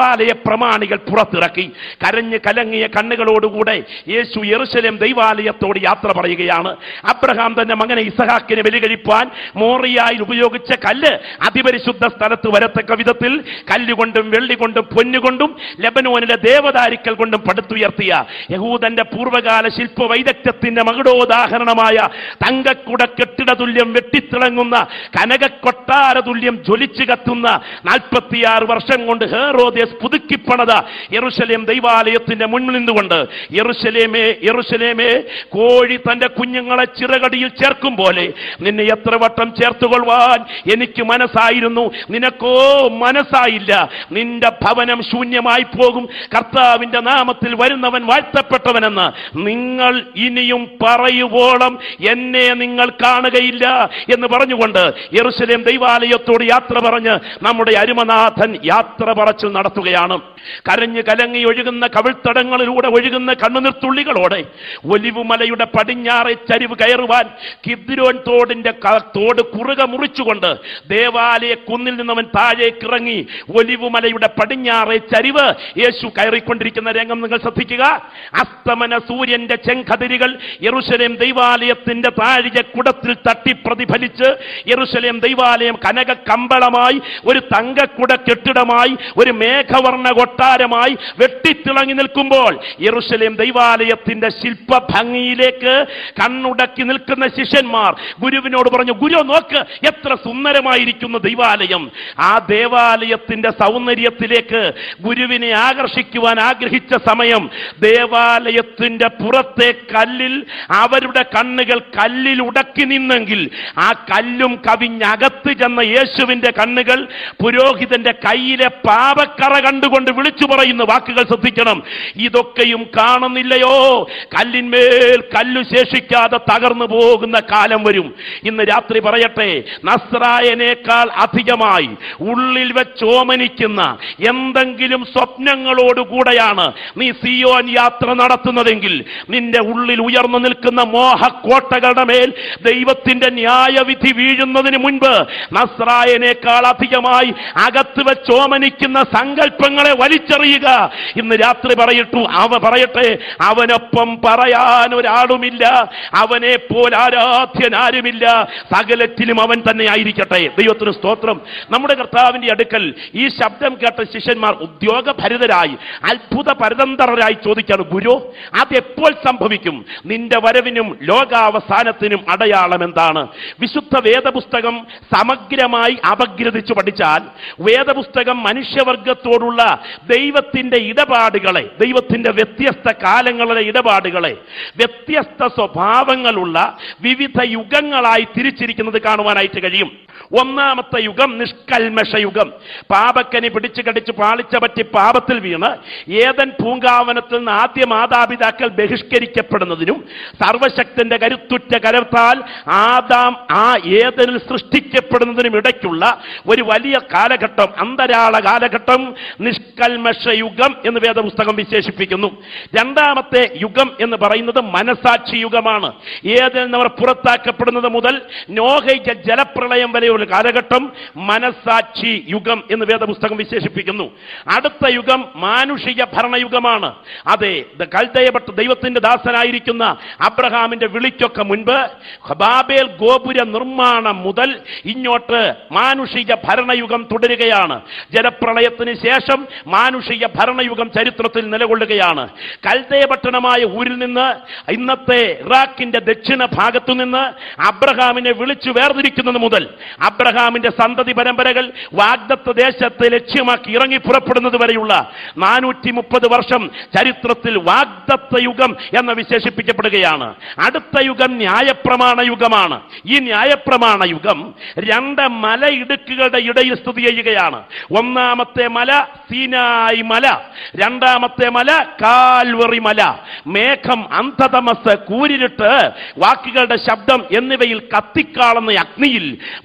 Speaker 1: പ്രമാണികൾ പുറത്തിറക്കി. കരഞ്ഞ് കലങ്ങിയ കണ്ണുകളോടുകൂടെ യേശു യെരൂശലേം ദൈവാലയത്തോട് യാത്ര പറയുകയാണ്. അബ്രഹാം തന്റെ മകനെ ഇസഹാക്കിനെ ബലി കഴിപ്പാൻ മോറിയായിൽ ഉപയോഗിച്ച കല്ല് അതിപരിശുദ്ധ സ്ഥലത്ത് വരത്തക്ക വിധത്തിൽ കല്ലുകൊണ്ടും വെള്ളി കൊണ്ടും പൊന്നുകൊണ്ടും ലെബനോനിലെ ദേവദാരുക്കൾ കൊണ്ടും പടുത്തുയർത്തിയ യഹൂദന്റെ പൂർവ്വകാല ശില്പ വൈദഗ്ധ്യത്തിന്റെ മകുടോദാഹരണമായ തങ്കക്കുട കെട്ടിട തുല്യം വെട്ടിത്തിളങ്ങുന്ന കനക കൊട്ടാര തുല്യം ജ്വലിച്ചു കത്തുന്ന നാൽപ്പത്തിയാറ് വർഷം കൊണ്ട് ഹെറോദേസ് പുതുക്കിപ്പണത യെരൂശലേം ദൈവാലയത്തിന്റെ മുന്നിൽ നിന്നുകൊണ്ട് യെരൂശലേമേ യെരൂശലേമേ കോഴി തന്റെ കുഞ്ഞുങ്ങളെ ചിറകടിയിൽ ചേർക്കും പോലെ നിന്നെ എത്ര വട്ടം ചേർത്തുകൊള്ളുവാൻ എനിക്ക് മനസ്സായിരുന്നു, നിനക്കോ മനസ്സായില്ല. നിന്റെ ഭവനം ശൂന്യമായി പോകും. കർത്താവിന്റെ നാമത്തിൽ വരുന്നവൻ വാഴ്ത്തപ്പെട്ടവനെന്ന് നിങ്ങൾ ഇനിയും പറയുവോളം എന്നെ നിങ്ങൾ കാണുകയില്ല എന്ന് പറഞ്ഞുകൊണ്ട് യെരൂശലേം ദൈവാലയത്തോട് യാത്ര പറഞ്ഞ് നമ്മുടെ അരുമനാഥൻ യാത്ര പറച്ചു നടത്തുകയാണ്. കരഞ്ഞ് കലങ്ങി ഒഴുകുന്ന കവിൾത്തടങ്ങളിലൂടെ ഒഴുകുന്ന കണ്ണുനീർത്തുള്ളികളോടെ ഒലിവുമലയുടെ പടിഞ്ഞാറെ ചരിവ് കയറുവാൻ കിദ്രോൻ തോടിന്റെ തോട് കുറുക മുറിച്ചുകൊണ്ട് ദേവാലയ കുന്നിൽ നിന്നവൻ താഴേക്കിറങ്ങി ഒലിവുമലയുടെ പടിഞ്ഞാറെ ചരിവ് യേശു കയറിക്കൊണ്ടിരിക്കുന്ന രംഗം നിങ്ങൾ ശ്രദ്ധിക്കുക. അസ്തമന സൂര്യന്റെ ചെങ്കതിരുകൾ യെരൂശലേം ദൈവാലയത്തിന്റെ താഴിക കുടത്തിൽ തട്ടി പ്രതിഫലിച്ച് യെരൂശലേം ദൈവാലയം കനക കമ്പളമായി, ഒരു തങ്കക്കുട കെട്ടിടമായി, ഒരു മേഘവർണ്ണ കൊട്ടാരമായി വെട്ടിത്തിളങ്ങി നിൽക്കുമ്പോൾ യെരൂശലേം ദൈവാലയത്തിന്റെ ശില്പ ഭംഗിയിലേക്ക് കണ്ണുടക്കി നിൽക്കുന്ന ശിഷ്യന്മാർ ഗുരുവിനോട് പറഞ്ഞു, ഗുരു നോക്ക് എത്ര സുന്ദരമായിരിക്കുന്നു ദൈവാലയം. ആ ദേവാലയത്തിന്റെ സൗന്ദര്യത്തിലേക്ക് ഗുരുവിനെ ആകർഷിക്കുവാൻ ആഗ്രഹിച്ച സമയം ദേവാലയത്തിന്റെ പുറത്തെ കല്ലിൽ അവരുടെ കണ്ണുകൾ കല്ലിൽ ഉടക്കി നിന്നെങ്കിൽ ആ കല്ലും കവിഞ്ഞകത്ത് ചെന്ന യേശുവിന്റെ കണ്ണുകൾ പുരോഹിതന്റെ കയ്യിലെ പാപക്കറ കണ്ടുകൊണ്ട് വിളിച്ചു പറയുന്ന വാക്കുകൾ ശ്രദ്ധിക്കണം. ഇതൊക്കെയും കാണുന്നില്ലയോ? കല്ലിന്മേൽ കല്ലു ശേഷിക്കാതെ തകർന്നു പോകുന്ന കാലം വരും. ഇന്ന് രാത്രി പറയട്ടെ, നസ്രായനേക്കാൾ അധികമായി ഉള്ളിൽ വെച്ചോമനിക്കുന്ന എന്തെങ്കിലും സ്വപ്നങ്ങളോടുകൂടെയാണ് നീ സിയോൻ യാത്ര നടത്തുന്നതെങ്കിൽ നിന്റെ ഉള്ളിൽ ഉയർന്നു നിൽക്കുന്ന മോഹക്കോട്ടകളുടെ മേൽ ദൈവത്തിന്റെ ന്യായവിധി വീഴുന്നതിന് മുൻപ് നസ്രായനേക്കാൾ അധികമായി അകത്ത് വെച്ചോമനിക്കുന്ന സങ്കല്പങ്ങളെ വലിച്ചെറിയുക. ഇന്ന് രാത്രി പറയിട്ടു അവ പറയട്ടെ, അവനൊപ്പം പറയാൻ ഒരാളുമില്ല, അവനെ പോൽ ആരാധ്യനാരുമില്ല, സകലത്തിലും അവൻ തന്നെ ആയിരിക്കട്ടെ. ദൈവത്തിന് സ്തോത്രം. നമ്മുടെ കർത്താവിന്റെ അടുക്കൽ ഈ ശബ്ദം കേട്ട ശിഷ്യന്മാർ ഉദ്യോഗഭരിതരായി അത്ഭുത പരതന്ത്രരായി ചോദിക്കാണ്, ഗുരു അതെപ്പോൾ സംഭവിക്കും? നിന്റെ വരവിനും ലോകാവസാനത്തിനും അടയാളം എന്താണ്? വിശുദ്ധ വേദപുസ്തകം സമഗ്രമായി അപഗ്രഥിച്ചു പഠിച്ചാൽ വേദപുസ്തകം മനുഷ്യവർഗത്തോടുള്ള ദൈവത്തിന്റെ ഇടപാടുകളെ, ദൈവത്തിന്റെ വ്യത്യസ്ത കാലങ്ങളിലെ ഇടപാടുകളെ വ്യത്യസ്ത സ്വഭാവങ്ങളുള്ള വിവിധ യുഗങ്ങളായി തിരിച്ചിരിക്കുന്നത് കാണുവാനായിട്ട് കഴിയും. ഒന്നാമത്തെ യുഗം നിഷ്കൽമഷ യുഗം. പാപക്കനി പിടിച്ചു കടിച്ച് പാളിച്ച പറ്റി പാപത്തിൽ വീണ് ഏദൻ പൂങ്കാവനത്തിൽ നിന്ന് ആദ്യ മാതാപിതാക്കൾ ബഹിഷ്കരിക്കപ്പെടുന്നതിനും സർവശക്തന്റെ കരുത്തുറ്റ കരത്താൽ ആദാം ആ ഏദനിൽ സൃഷ്ടിക്കപ്പെടുന്നതിനും ഇടയ്ക്കുള്ള ഒരു വലിയ കാലഘട്ടം, അന്തരാള കാലഘട്ടം നിഷ്കൽമഷ യുഗം എന്ന് വേദപുസ്തകം വിശേഷിപ്പിക്കുന്നു. രണ്ടാമത്തെ യുഗം എന്ന് പറയുന്നത് മനസാക്ഷി യുഗമാണ്. ഏദനിൽ നിന്ന് അവർ പുറത്താക്കപ്പെടുന്നത് മുതൽ നോഹയ്ക്ക് ജലപ്രളയം വരെ ഒരു കാലഘട്ടം മനസാക്ഷി യുഗം എന്ന് വേദപുസ്തകം വിശേഷിപ്പിക്കുന്നു. അടുത്ത യുഗം മാനുഷിക ഭരണയുഗമാണ്. അതെ, കൽദയപ്പെട്ട ദൈവത്തിന്റെ ദാസനായിരിക്കുന്ന അബ്രഹാമിന്റെ വിളിക്കൊക്കെ മുൻപ് ബാബേൽ ഗോപുര നിർമ്മാണം മുതൽ ഇങ്ങോട്ട് മാനുഷിക ഭരണയുഗം തുടരുകയാണ്. ജലപ്രളയത്തിന് ശേഷം മാനുഷിക ഭരണയുഗം ചരിത്രത്തിൽ നിലകൊള്ളുകയാണ്. കൽദയപട്ടണമായ ഊരിൽ നിന്ന് ഇന്നത്തെ ഇറാഖിന്റെ ദക്ഷിണ ഭാഗത്തു നിന്ന് അബ്രഹാമിനെ വിളിച്ചു വേർതിരിക്കുന്നത് മുതൽ അബ്രഹാമിന്റെ സന്തതി പരമ്പരകൾ വാഗ്ദത്ത ദേശത്തെ ലക്ഷ്യമാക്കി ഇറങ്ങി പുറപ്പെടുന്നത് വരെയുള്ള നാനൂറ്റി മുപ്പത് വർഷം ചരിത്രത്തിൽ വാഗ്ദത്ത യുഗം എന്ന് വിശേഷിപ്പിക്കപ്പെടുകയാണ്. അടുത്ത യുഗം ന്യായപ്രമാണ യുഗമാണ്. ഈ ന്യായപ്രമാണ യുഗം രണ്ട് മലയിടുക്കുകളുടെ ഇടയിൽ സ്ഥിതി ചെയ്യുകയാണ്. ഒന്നാമത്തെ മല സീനായി മല, രണ്ടാമത്തെ മല കാൽവറി മല. മേഘം, അന്ധതമസ്, കൂരിരുട്ട്, വാക്കുകളുടെ ശബ്ദം എന്നിവയിൽ കത്തിക്കാളുന്ന അഗ്നിയിൽ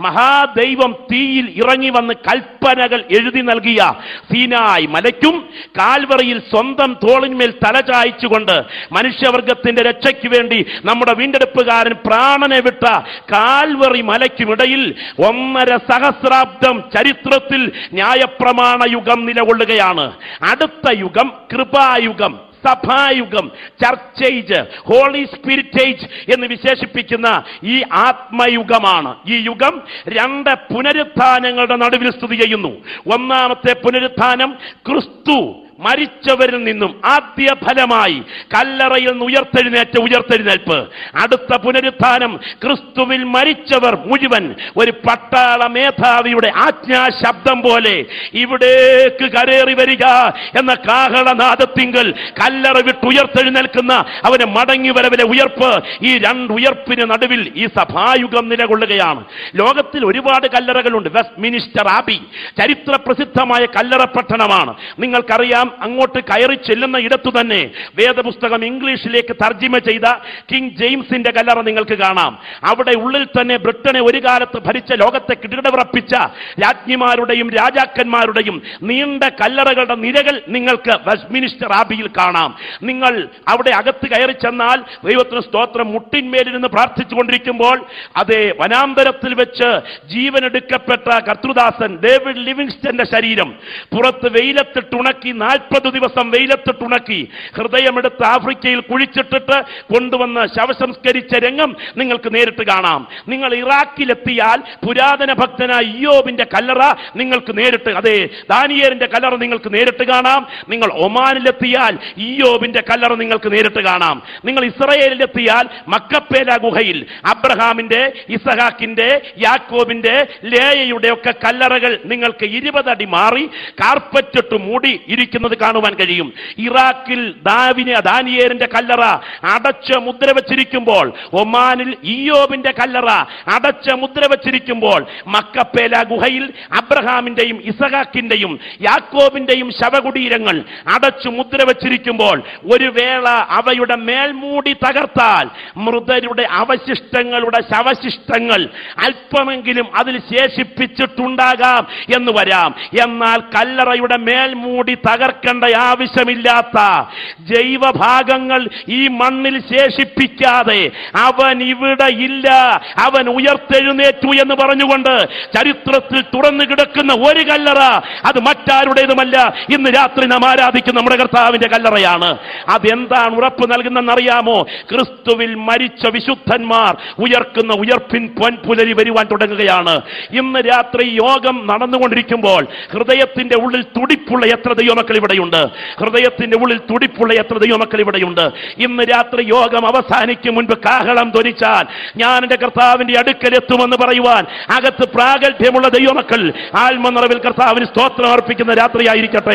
Speaker 1: മഹാദൈവം തീയിൽ ഇറങ്ങി വന്ന് കൽപ്പനകൾ എഴുതി നൽകിയ സീനായി മലയ്ക്കും കാൽവറിയിൽ സ്വന്തം തോളിന്മേൽ തലചായ്ച്ചുകൊണ്ട് മനുഷ്യവർഗത്തിന്റെ രക്ഷയ്ക്ക് വേണ്ടി നമ്മുടെ വീണ്ടെടുപ്പുകാരൻ പ്രാണനെ വിട്ട കാൽവറി മലയ്ക്കുമിടയിൽ ഒന്നര സഹസ്രാബ്ദം ചരിത്രത്തിൽ ന്യായപ്രമാണ യുഗം നിലകൊള്ളുകയാണ്. പറയുകയാണ്, അടുത്ത യുഗം കൃപായുഗം, സഭായുഗം, church age, Holy Spirit age എന്ന് വിശേഷിപ്പിക്കുന്ന ഈ ആത്മയുഗമാണ്. ഈ യുഗം രണ്ട് പുനരുത്ഥാനങ്ങളുടെ നടുവിൽ സ്ഥിതി ചെയ്യുന്നു. ഒന്നാമത്തെ പുനരുത്ഥാനം ക്രിസ്തു മരിച്ചവരിൽ നിന്നും ആദ്യ ഫലമായി കല്ലറയിൽ നിന്ന് ഉയർത്തെഴുന്നേറ്റ ഉയർത്തെഴുന്നേൽപ്പ്. അടുത്ത പുനരുത്ഥാനം ക്രിസ്തുവിൽ മരിച്ചവർ മുഴുവൻ ഒരു പട്ടാള മേധാവിയുടെ ആജ്ഞാശബ്ദം പോലെ ഇവിടേക്ക് കരേറി വരിക എന്ന കാഹളനാദത്തിങ്കൽ കല്ലറ വിട്ട് ഉയർത്തെഴുന്നേൽക്കുന്ന അവന് മടങ്ങി വരവിലെ ഉയർപ്പ്. ഈ രണ്ട് ഉയർപ്പിന് നടുവിൽ ഈ സഭായുഗം നിലകൊള്ളുകയാണ്. ലോകത്തിൽ ഒരുപാട് കല്ലറകളുണ്ട്. വെസ്റ്റ് മിനിസ്റ്റർ ആബി ചരിത്ര പ്രസിദ്ധമായ കല്ലറ പട്ടണമാണ്. നിങ്ങൾക്കറിയാം, അങ്ങോട്ട് കയറി ചെല്ലുന്ന ഇടത്തു തന്നെ വേദപുസ്തകം ഇംഗ്ലീഷിലേക്ക് തർജിമ ചെയ്ത കിങ് ജെയിംസിന്റെ കല്ലറ നിങ്ങൾക്ക് കാണാം. അവിടെ ഉള്ളിൽ തന്നെ ബ്രിട്ടനെ ഒരു കാലത്ത് ഭരിച്ച, ലോകത്തെ കിരീടമുറപ്പിച്ച രാജ്ഞിമാരുടെയും രാജാക്കന്മാരുടെയും നീണ്ട കല്ലറകളുടെ നിരകൾ നിങ്ങൾക്ക് വെസ്റ്റ്മിനിസ്റ്റർ ആബിയിൽ കാണാം. നിങ്ങൾ അവിടെ അകത്ത് കയറി ചെന്നാൽ ദൈവത്തിന് സ്തോത്രം, മുട്ടിന്മേലിരുന്ന് പ്രാർത്ഥിച്ചു കൊണ്ടിരിക്കുമ്പോൾ അതേ വനാന്തരത്തിൽ വെച്ച് ജീവനെടുക്കപ്പെട്ട കർത്തൃദാസൻ ഡേവിഡ് ലിവിങ്സ്റ്റന്റെ ശരീരം പുറത്ത് വെയിലത്തിട്ടുണക്കി നാൽപ്പത് ദിവസം വെയിലത്തിട്ടുണക്കി ഹൃദയമെടുത്ത് ആഫ്രിക്കയിൽ കുഴിച്ചിട്ടിട്ട് കൊണ്ടുവന്ന് ശവസംസ്കരിച്ച രംഗം നിങ്ങൾക്ക് നേരിട്ട് കാണാം. നിങ്ങൾ ഇറാഖിലെത്തിയാൽ പുരാതന ഭക്തനായ ഇയ്യോബിന്റെ കല്ലറ നിങ്ങൾക്ക് നേരിട്ട്, അതെ ദാനിയേലിന്റെ കല്ലറ നിങ്ങൾക്ക് നേരിട്ട് കാണാം. നിങ്ങൾ ഒമാനിലെത്തിയാൽ ഇയ്യോബിന്റെ കല്ലറ നിങ്ങൾക്ക് നേരിട്ട് കാണാം. നിങ്ങൾ ഇസ്രയേലിലെത്തിയാൽ മക്കപ്പേല ഗുഹയിൽ അബ്രഹാമിന്റെ, ഇസഹാക്കിന്റെ, യാക്കോബിന്റെ, ലേയയുടെ ഒക്കെ കല്ലറകൾ നിങ്ങൾക്ക് ഇരുപതടി മാറി കാർപ്പറ്റിട്ട് മൂടി ഇരിക്കുന്നത് കാണുവാൻ കഴിയും. ഇറാഖിൽ ദാവിനെ ദാനിയേലിന്റെ കല്ലറ അടച്ച് മുദ്ര വച്ചിരിക്കുമ്പോൾ, ഒമാനിൽ ഇയ്യോബിന്റെ കല്ലറ അടച്ച് മുദ്ര വച്ചിരിക്കുമ്പോൾ, മക്കപ്പേല ഗുഹയിൽ അബ്രഹാമിന്റെയും ഇസഹാക്കിന്റെയും യാക്കോബിന്റെയും ശവകുടീരങ്ങൾ അടച്ചു മുദ്ര വച്ചിരിക്കുമ്പോൾ, ഒരു വേള അവയുടെ മേൽമൂടി തകർത്താൽ മൃതരുടെ അവശിഷ്ടങ്ങളുടെ ശവശിഷ്ടങ്ങൾ അല്പമെങ്കിലും അതിൽ ശേഷിപ്പിച്ചിട്ടുണ്ടാകാം എന്ന് വരാം. എന്നാൽ കല്ലറയുടെ മേൽമൂടി തകർക്കേണ്ട ആവശ്യമില്ലാത്ത ജൈവഭാഗങ്ങൾ ഈ മണ്ണിൽ ശേഷിപ്പിക്കാതെ അവൻ ഇവിടെ ഇല്ല, അവൻ ഉയർത്തെഴുന്നേറ്റു എന്ന് പറഞ്ഞുകൊണ്ട് ചരിത്രത്തിൽ തുറന്നു കിടക്കുന്ന ഒരു കല്ലറ, അത് മറ്റാരുടേതുമല്ല, ഇന്ന് രാത്രി നാം ആരാധിക്കുന്ന നമ്മുടെ കർത്താവിന്റെ കല്ലറയാണ്. അതെന്താണ് ഉറപ്പ് നൽകുന്നതെന്നറിയാമോ? ക്രിസ്തുവിൽ മരിച്ച വിശുദ്ധന്മാർ ഉയർക്കുന്ന ഉയർപ്പിൻ പൊൻപുലരി വരുവാൻ തുടങ്ങുകയാണ്. ഇന്ന് രാത്രി യോഗം നടന്നുകൊണ്ടിരിക്കുമ്പോൾ ഹൃദയത്തിന്റെ ഉള്ളിൽ തുടിപ്പുള്ള എത്ര ദൈവമക്കൾ ഇവിടെയുണ്ട്, ഹൃദയത്തിന്റെ ഉള്ളിൽ തുടിപ്പുള്ള എത്ര ദൈവമക്കൾ ഇവിടെയുണ്ട്. ഇന്ന് രാത്രി യോഗം അവസാനിക്കും മുൻപ് കാഹളം ധ്വനിച്ചാൽ ഞാൻ എന്റെ കർത്താവിന്റെ അടുക്കൽ എത്തുമെന്ന് പറയുവാൻ അകത്ത് പ്രാഗൽഭ്യമുള്ള ദൈവമക്കൾ ആത്മനിറവിൽ കർത്താവിന് സ്തോത്രം അർപ്പിക്കുന്ന രാത്രിയായിരിക്കട്ടെ.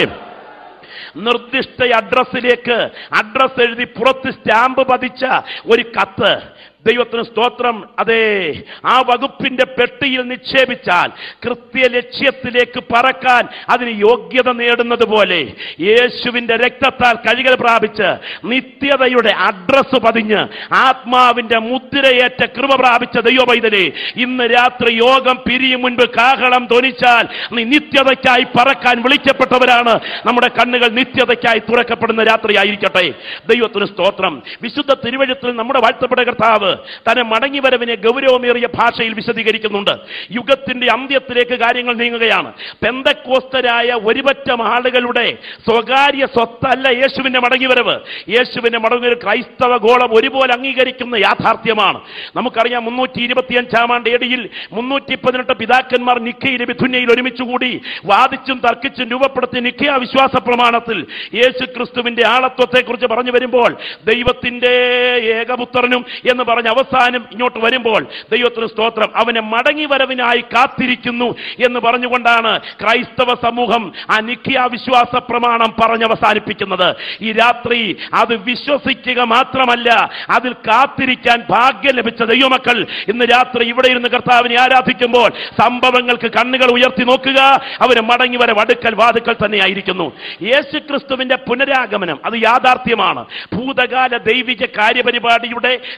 Speaker 1: നിർദ്ദിഷ്ട അഡ്രസ്സിലേക്ക് അഡ്രസ് എഴുതി പുറത്ത് സ്റ്റാമ്പ് പതിച്ച ഒരു കത്ത് ദൈവത്തിന് സ്തോത്രം, അതെ ആ വകുപ്പിന്റെ പെട്ടിയിൽ നിക്ഷേപിച്ചാൽ കൃത്യ ലക്ഷ്യത്തിലേക്ക് പറക്കാൻ അതിന് യോഗ്യത നേടുന്നത് പോലെ യേശുവിന്റെ രക്തത്താൽ കഴുകൽ പ്രാപിച്ച് നിത്യതയുടെ അഡ്രസ് പതിഞ്ഞ് ആത്മാവിന്റെ മുദ്രയേറ്റ കൃപ പ്രാപിച്ച ദൈവപൈതലേ, ഇന്ന് രാത്രി യോഗം പിരിയും മുൻപ് കാഹളം ധ്വനിച്ചാൽ നീ നിത്യതയ്ക്കായി പറക്കാൻ വിളിക്കപ്പെട്ടവരാണ്. നമ്മുടെ കണ്ണുകൾ നിത്യതയ്ക്കായി തുറക്കപ്പെടുന്ന രാത്രിയായിരിക്കട്ടെ. ദൈവത്തിന് സ്തോത്രം. വിശുദ്ധ തിരുവഴുത്തിൽ നമ്മുടെ വാഴ്ത്തപ്പെട്ട കർത്താവ് തന്നെ മടങ്ങി വരവിനെ ഗൗരവമേറിയ ഭാഷയിൽ വിശദീകരിക്കുന്നുണ്ട്. യുഗത്തിന്റെ അന്ത്യത്തിലേക്ക് കാര്യങ്ങൾ നീങ്ങുകയാണ്. പെന്തക്കോസ്തരായ ഒരുപറ്റം ആളുകളുടെ സ്വകാര്യ സ്വത്തല്ല യേശുവിന്റെ മടങ്ങിവരവ്. യേശുവിന്റെ മടങ്ങിവരവ് ക്രൈസ്തവ ഗോളം ഒരുപോലെ അംഗീകരിക്കുന്ന യാഥാർത്ഥ്യമാണ്. നമുക്കറിയാം, മുന്നൂറ്റി ഇരുപത്തി അഞ്ചാം ആണ്ട് ഏടിയിൽ മുന്നൂറ്റി പതിനെട്ട് പിതാക്കന്മാർ നിക്കയിലെ ബിഥുന്യയിൽ ഒരുമിച്ചുകൂടി വാദിച്ചും തർക്കിച്ചും രൂപപ്പെടുത്തിയ നിക്കയ വിശ്വാസ പ്രമാണത്തിൽ യേശു ക്രിസ്തുവിന്റെ ആളത്വത്തെ കുറിച്ച് പറഞ്ഞു വരുമ്പോൾ ദൈവത്തിന്റെ ഏകപുത്രനും എന്ന് പറഞ്ഞ അവസാനം ഇങ്ങോട്ട് വരുമ്പോൾ ദൈവത്തിന് സ്തോത്രം, അവനെ മടങ്ങി വരവിനായി കാത്തിരിക്കുന്നു എന്ന് പറഞ്ഞുകൊണ്ടാണ് ക്രൈസ്തവ സമൂഹം ആ നിഖ്യ വിശ്വാസ പ്രമാണം പറഞ്ഞവസാനിപ്പിക്കുന്നത്. ഈ രാത്രി അത് വിശ്വസിക്കുക മാത്രമല്ല, അതിൽ കാത്തിരിക്കാൻ ഭാഗ്യം ലഭിച്ച ദൈവമക്കൾ ഇന്ന് രാത്രി ഇവിടെ ഇരുന്ന് കർത്താവിനെ ആരാധിക്കുമ്പോൾ സംഭവങ്ങൾക്ക് കണ്ണുകൾ ഉയർത്തി നോക്കുക. അവന് മടങ്ങി വരവ് അടുക്കൽ വാതുക്കൽ തന്നെയായിരിക്കുന്നു. യേശു ക്രിസ്തുവിന്റെ പുനരാഗമനം അത് യാഥാർത്ഥ്യമാണ്. ഭൂതകാല ദൈവിക കാര്യപരിപാടിയുടെ കേന്ദ്ര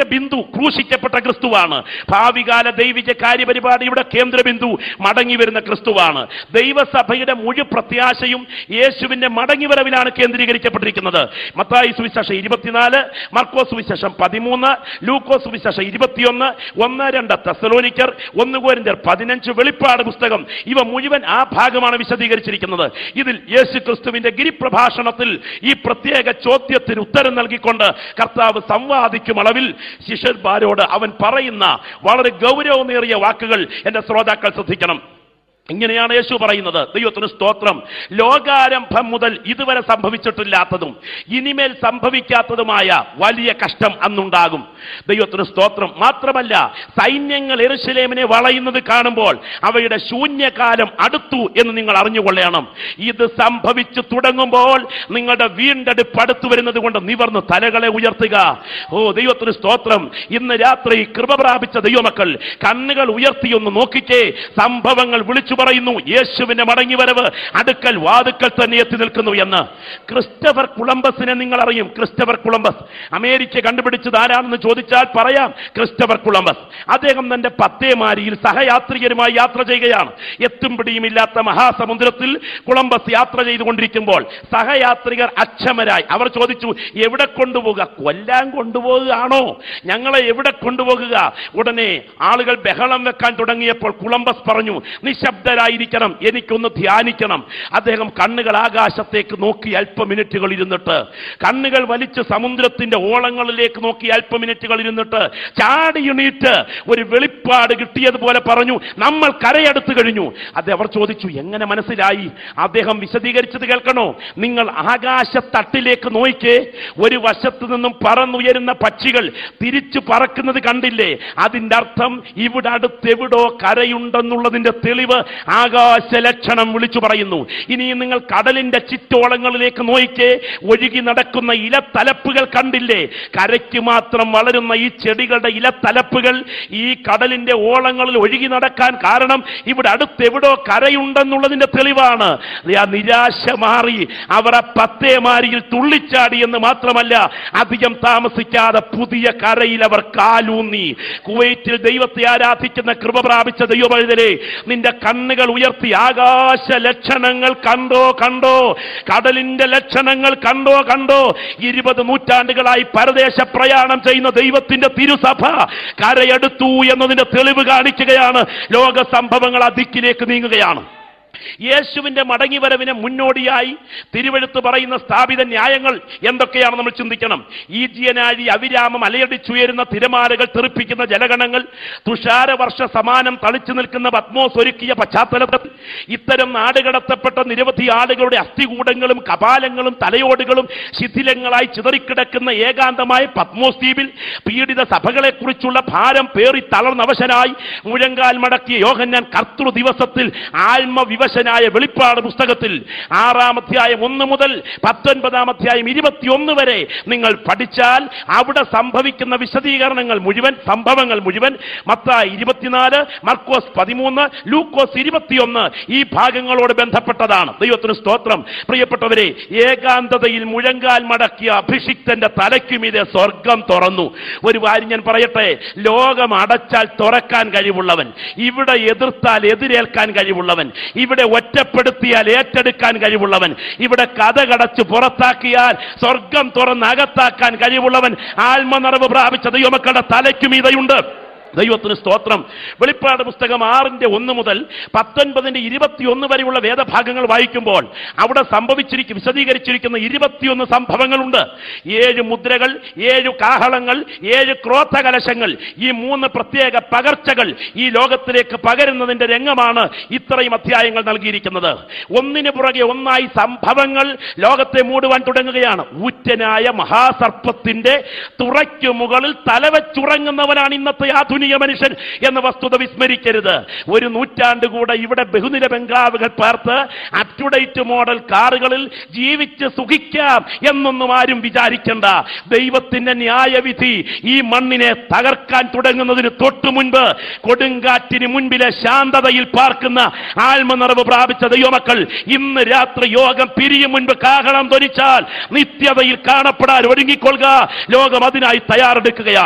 Speaker 1: ബിന്ദു ക്രൂശിക്കപ്പെട്ട ക്രിസ്തുവാണ്. ഭാവികാല ദൈവിക കാര്യപരിപാടിയുടെ കേന്ദ്ര ബിന്ദു മടങ്ങി വരുന്ന ക്രിസ്തുവാണ്. ദൈവസഭയുടെ മുഴു പ്രത്യാശയും യേശുവിന്റെ മടങ്ങിവരവിലാണ് കേന്ദ്രീകരിക്കപ്പെട്ടിരിക്കുന്നത്. മത്തായി സുവിശേഷം ഇരുപത്തിനാല്, മർക്കോസ് സുവിശേഷം പതിമൂന്ന്, ലൂക്കോസ് സുവിശേഷം ഇരുപത്തിയൊന്ന്, ഒന്ന് രണ്ട് തെസ്സലോനിക്കർ, ഒന്ന് കൊരിന്ത്യർ പതിനഞ്ച്, വെളിപ്പാട് പുസ്തകം, ഇവ മുഴുവൻ ആ ഭാഗമാണ് വിശദീകരിച്ചിരിക്കുന്നത്. ഇതിൽ യേശു ക്രിസ്തുവിന്റെ ഗിരിപ്രഭാഷണത്തിൽ ഈ പ്രത്യേക ചോദ്യത്തിന് ഉത്തരം നൽകിക്കൊണ്ട് കർത്താവ് സംവാദിക്കും അളവിൽ ശിഷ്യന്മാരോട് അവൻ പറയുന്ന വളരെ ഗൗരവമേറിയ വാക്കുകൾ എന്റെ ശ്രോതാക്കൾ ശ്രദ്ധിക്കണം. ഇങ്ങനെയാണ് യേശു പറയുന്നത്. ദൈവത്തിന് സ്തോത്രം. ലോകാരംഭം മുതൽ ഇതുവരെ സംഭവിച്ചിട്ടില്ലാത്തതും ഇനിമേൽ സംഭവിക്കാത്തതുമായ വലിയ കഷ്ടം അന്നുണ്ടാകും. ദൈവത്തിന് സ്തോത്രം. മാത്രമല്ല, സൈന്യങ്ങൾ യെരൂശലേമിനെ വളയുന്നത് കാണുമ്പോൾ അവയുടെ ശൂന്യകാലം അടുത്തു എന്ന് നിങ്ങൾ അറിഞ്ഞുകൊള്ളണം. ഇത് സംഭവിച്ചു തുടങ്ങുമ്പോൾ നിങ്ങളുടെ വീണ്ടെടുപ്പ് അടുത്തു വരുന്നത് കൊണ്ട് നിവർന്ന് തലകളെ ഉയർത്തുക. ഓ ദൈവത്തിന് സ്തോത്രം. ഇന്ന് രാത്രി കൃപ പ്രാപിച്ച ദൈവമക്കൾ കണ്ണുകൾ ഉയർത്തിയൊന്ന് നോക്കിക്കേ. സംഭവങ്ങൾ വിളിച്ചു പറയുന്നു. യേശുവിന്റെ മടങ്ങിവരവ് അടുക്കൽ വാതുക്കൽ തന്നെ എത്തി നിൽക്കുന്നു എന്ന്. ക്രിസ്റ്റഫർ കൊളംബസിനെ നിങ്ങൾ അറിയും. ക്രിസ്റ്റഫർ കൊളംബസ് അമേരിക്ക കണ്ടുപിടിച്ചത് ആരാണെന്ന് ചോദിച്ചാൽ പറയാം, ക്രിസ്റ്റഫർ കൊളംബസ്. അദ്ദേഹം തന്റെ പത്തേമാരിയിൽ സഹയാത്രികരുമായി യാത്ര ചെയ്യുകയാണ്. എത്തും പിടിയുമില്ലാത്ത മഹാസമുദ്രത്തിൽ കൊളംബസ് യാത്ര ചെയ്തുകൊണ്ടിരിക്കുമ്പോൾ സഹയാത്രികർ അക്ഷമരായി. അവർ ചോദിച്ചു, എവിടെ കൊണ്ടുപോകുക? കൊല്ലാൻ കൊണ്ടുപോകുകയാണോ? ഞങ്ങളെ എവിടെ കൊണ്ടുപോകുക? ഉടനെ ആളുകൾ ബഹളം വെക്കാൻ തുടങ്ങിയപ്പോൾ കൊളംബസ് പറഞ്ഞു, നിശബ്ദ ായിരിക്കണം, എനിക്കൊന്ന് ധ്യാനിക്കണം. അദ്ദേഹം കണ്ണുകൾ ആകാശത്തേക്ക് നോക്കി അല്പ മിനിറ്റുകൾ ഇരുന്നിട്ട്, കണ്ണുകൾ വലിച്ച് സമുദ്രത്തിന്റെ ഓളങ്ങളിലേക്ക് നോക്കി അല്പ മിനിറ്റുകൾ ഇരുന്നിട്ട് ചാടിയുണീറ്റ് ഒരു വെളിപ്പാട് കിട്ടിയതുപോലെ പറഞ്ഞു, നമ്മൾ കരയടുത്ത് കഴിഞ്ഞു. അത് അവർ ചോദിച്ചു, എങ്ങനെ മനസ്സിലായി? അദ്ദേഹം വിശദീകരിച്ചത് കേൾക്കണോ? നിങ്ങൾ ആകാശത്തട്ടിലേക്ക് നോക്കിക്കേ. ഒരു വശത്ത് നിന്നും പറന്നുയരുന്ന പക്ഷികൾ തിരിച്ചു പറക്കുന്നത് കണ്ടില്ലേ? അതിന്റെ അർത്ഥം ഇവിടെ അടുത്തെവിടോ കരയുണ്ടെന്നുള്ളതിന്റെ തെളിവ് ആകാശ ലക്ഷണം വിളിച്ചു പറയുന്നു. ഇനി നിങ്ങൾ കടലിന്റെ ചിറ്റോളങ്ങളിലേക്ക് നോക്കിക്കേ. ഒഴുകി നടക്കുന്ന ഇലത്തലപ്പുകൾ കണ്ടില്ലേ? കരയ്ക്ക് മാത്രം വളരുന്ന ഈ ചെടികളുടെ ഇലത്തലപ്പുകൾ ഈ കടലിന്റെ ഓളങ്ങളിൽ ഒഴുകി നടക്കാൻ കാരണം ഇവിടെ അടുത്തെവിടോ കരയുണ്ടെന്നുള്ളതിന്റെ തെളിവാണ്. ആ നിരാശ മാറി അവർ ആ പത്തേമാരിയിൽ തുള്ളിച്ചാടി എന്ന് മാത്രമല്ല, അധികം താമസിക്കാതെ പുതിയ കരയിൽ അവർ കാലൂന്നി. കുവൈറ്റിൽ ദൈവത്തെ ആരാധിക്കുന്ന കൃപ പ്രാപിച്ച ദൈവമൈതലേ, നിന്റെ കണ്ണുകൾ ഉയർത്തി ആകാശ ലക്ഷണങ്ങൾ കണ്ടോ കണ്ടോ കടലിന്റെ ലക്ഷണങ്ങൾ കണ്ടോ കണ്ടോ ഇരുപത് നൂറ്റാണ്ടുകളായി പരദേശ പ്രയാണം ചെയ്യുന്ന ദൈവത്തിന്റെ തിരുസഭ കരയെടുത്തു എന്നതിന്റെ തെളിവ് കാണിക്കുകയാണ്. ലോക സംഭവങ്ങൾ ആ ദിക്കിലേക്ക് നീങ്ങുകയാണ്. യേശുവിന്റെ മടങ്ങിവരവിന് മുന്നോടിയായി തിരുവെഴുത്ത് പറയുന്ന സ്ഥാപിത ന്യായങ്ങൾ എന്തൊക്കെയാണ് നമ്മൾ ചിന്തിക്കണം. ഈജിയനാഴി അവിരാമം അലയടിച്ചുയരുന്ന തിരമാലകൾ തെറിപ്പിക്കുന്ന ജലഗണങ്ങൾ, തുഷാരവർഷ സമാനം തളിച്ചു നിൽക്കുന്ന പത്മോസ് ഒരുക്കിയ പശ്ചാത്തലത്തിൽ ഇത്തരം നാടുകടത്തപ്പെട്ട നിരവധി ആളുകളുടെ അസ്ഥികൂടങ്ങളും കപാലങ്ങളും തലയോടുകളും ശിഥിലങ്ങളായി ചിതറിക്കിടക്കുന്ന ഏകാന്തമായ പത്മോസ് ദ്വീപിൽ പീഡിത സഭകളെ കുറിച്ചുള്ള ഭാരം പേറി തളർന്നവശനായി മുഴങ്കാൽ മടക്കിയ യോഹന്നാൻ കർത്തൃ ദിവസത്തിൽ ആത്മവിവശനായ വെളിപ്പാട് പുസ്തകത്തിൽ ആറാം അധ്യായം ഒന്ന് മുതൽ പത്തൊൻപതാം അധ്യായം ഇരുപത്തിയൊന്ന് വരെ നിങ്ങൾ പഠിച്ചാൽ അവിടെ സംഭവിക്കുന്ന വിശദീകരണങ്ങൾ മുഴുവൻ, സംഭവങ്ങൾ മുഴുവൻ മത്തായി ഇരുപത്തിനാല്, മർക്കോസ് പതിമൂന്ന്, ലൂക്കോസ് ഇരുപത്തിയൊന്ന് ഈ ഭാഗങ്ങളോട് ബന്ധപ്പെട്ടതാണ്. ദൈവത്തിന് സ്തോത്രം. പ്രിയപ്പെട്ടവരെ, ഏകാന്തതയിൽ മുഴങ്കാൽ മടക്കിയ അഭിഷിക്തന്റെ തലയ്ക്കുമീതെ സ്വർഗം തുറന്നു. ഒരു കാര്യം ഞാൻ പറയട്ടെ, ലോകം അടച്ചാൽ തുറക്കാൻ കഴിവുള്ളവൻ, ഇവിടെ എതിർത്താൽ എതിരേൽക്കാൻ കഴിവുള്ളവൻ, ഇവിടെ ഒറ്റപ്പെടുത്തിയാൽ ഏറ്റെടുക്കാൻ കഴിവുള്ളവൻ, ഇവിടെ കഥകടച്ച് പുറത്താക്കിയാൽ സ്വർഗം തുറന്ന് അകത്താക്കാൻ കഴിവുള്ളവൻ ആത്മനിറവ് പ്രാപിച്ച ദൈവമക്കളുടെ തലയ്ക്കുമീതയുണ്ട്. ദൈവത്തിന് സ്തോത്രം. വെളിപ്പാട് പുസ്തകം ആറിന്റെ ഒന്ന് മുതൽ പത്തൊൻപതിന്റെ ഇരുപത്തിയൊന്ന് വരെയുള്ള വേദഭാഗങ്ങൾ വായിക്കുമ്പോൾ അവിടെ സംഭവിച്ചിരിക്കും വിശദീകരിച്ചിരിക്കുന്ന ഇരുപത്തിയൊന്ന് സംഭവങ്ങളുണ്ട്. ഏഴ് മുദ്രകൾ, ഏഴ് കാഹളങ്ങൾ, ഏഴ് ക്രോധകലശങ്ങൾ, ഈ മൂന്ന് പ്രത്യേക പകർച്ചകൾ ഈ ലോകത്തിലേക്ക് പകരുന്നതിന്റെ രംഗമാണ് ഇത്രയും അധ്യായങ്ങൾ നൽകിയിരിക്കുന്നത്. ഒന്നിനു പുറകെ ഒന്നായി സംഭവങ്ങൾ ലോകത്തെ മൂടുവാൻ തുടങ്ങുകയാണ്. ഊറ്റനായ മഹാസർപ്പത്തിന്റെ തുറയ്ക്കു മുകളിൽ തലവച്ചുറങ്ങുന്നവനാണ് ഇന്നത്തെ ആധുനിക മനുഷ്യൻ എന്ന വസ്തുത വിസ്മരിക്കരുത്. ഒരു നൂറ്റാണ്ട് കൂടെ ഇവിടെ ബഹുനില ബംഗ്ലാവുകൾ പാർത്ത് അപ് ടു ഡേറ്റ് മോഡൽ കാറുകളിൽ ജീവിച്ച് സുഖിക്കാം എന്നൊന്നും ആരും വിചാരിക്കണ്ട. ദൈവത്തിന്റെ ന്യായവിധി ഈ മണ്ണിനെ തകർക്കാൻ തുടങ്ങുന്നതിന് തൊട്ടു മുൻപ് കൊടുങ്കാറ്റിന് മുൻപിലെ ശാന്തതയിൽ പാർക്കുന്ന ആത്മനിറവ് പ്രാപിച്ച ദൈവമക്കൾ ഇന്ന് രാത്രി യോഗം പിരിയും മുൻപ് കാഹളം ധ്വനിച്ചാൽ നിത്യതയിൽ കാണപ്പെടാൻ ഒരുങ്ങിക്കൊള്ളുക. ലോകം അതിനായി തയ്യാറെടുക്കുകയാണ്.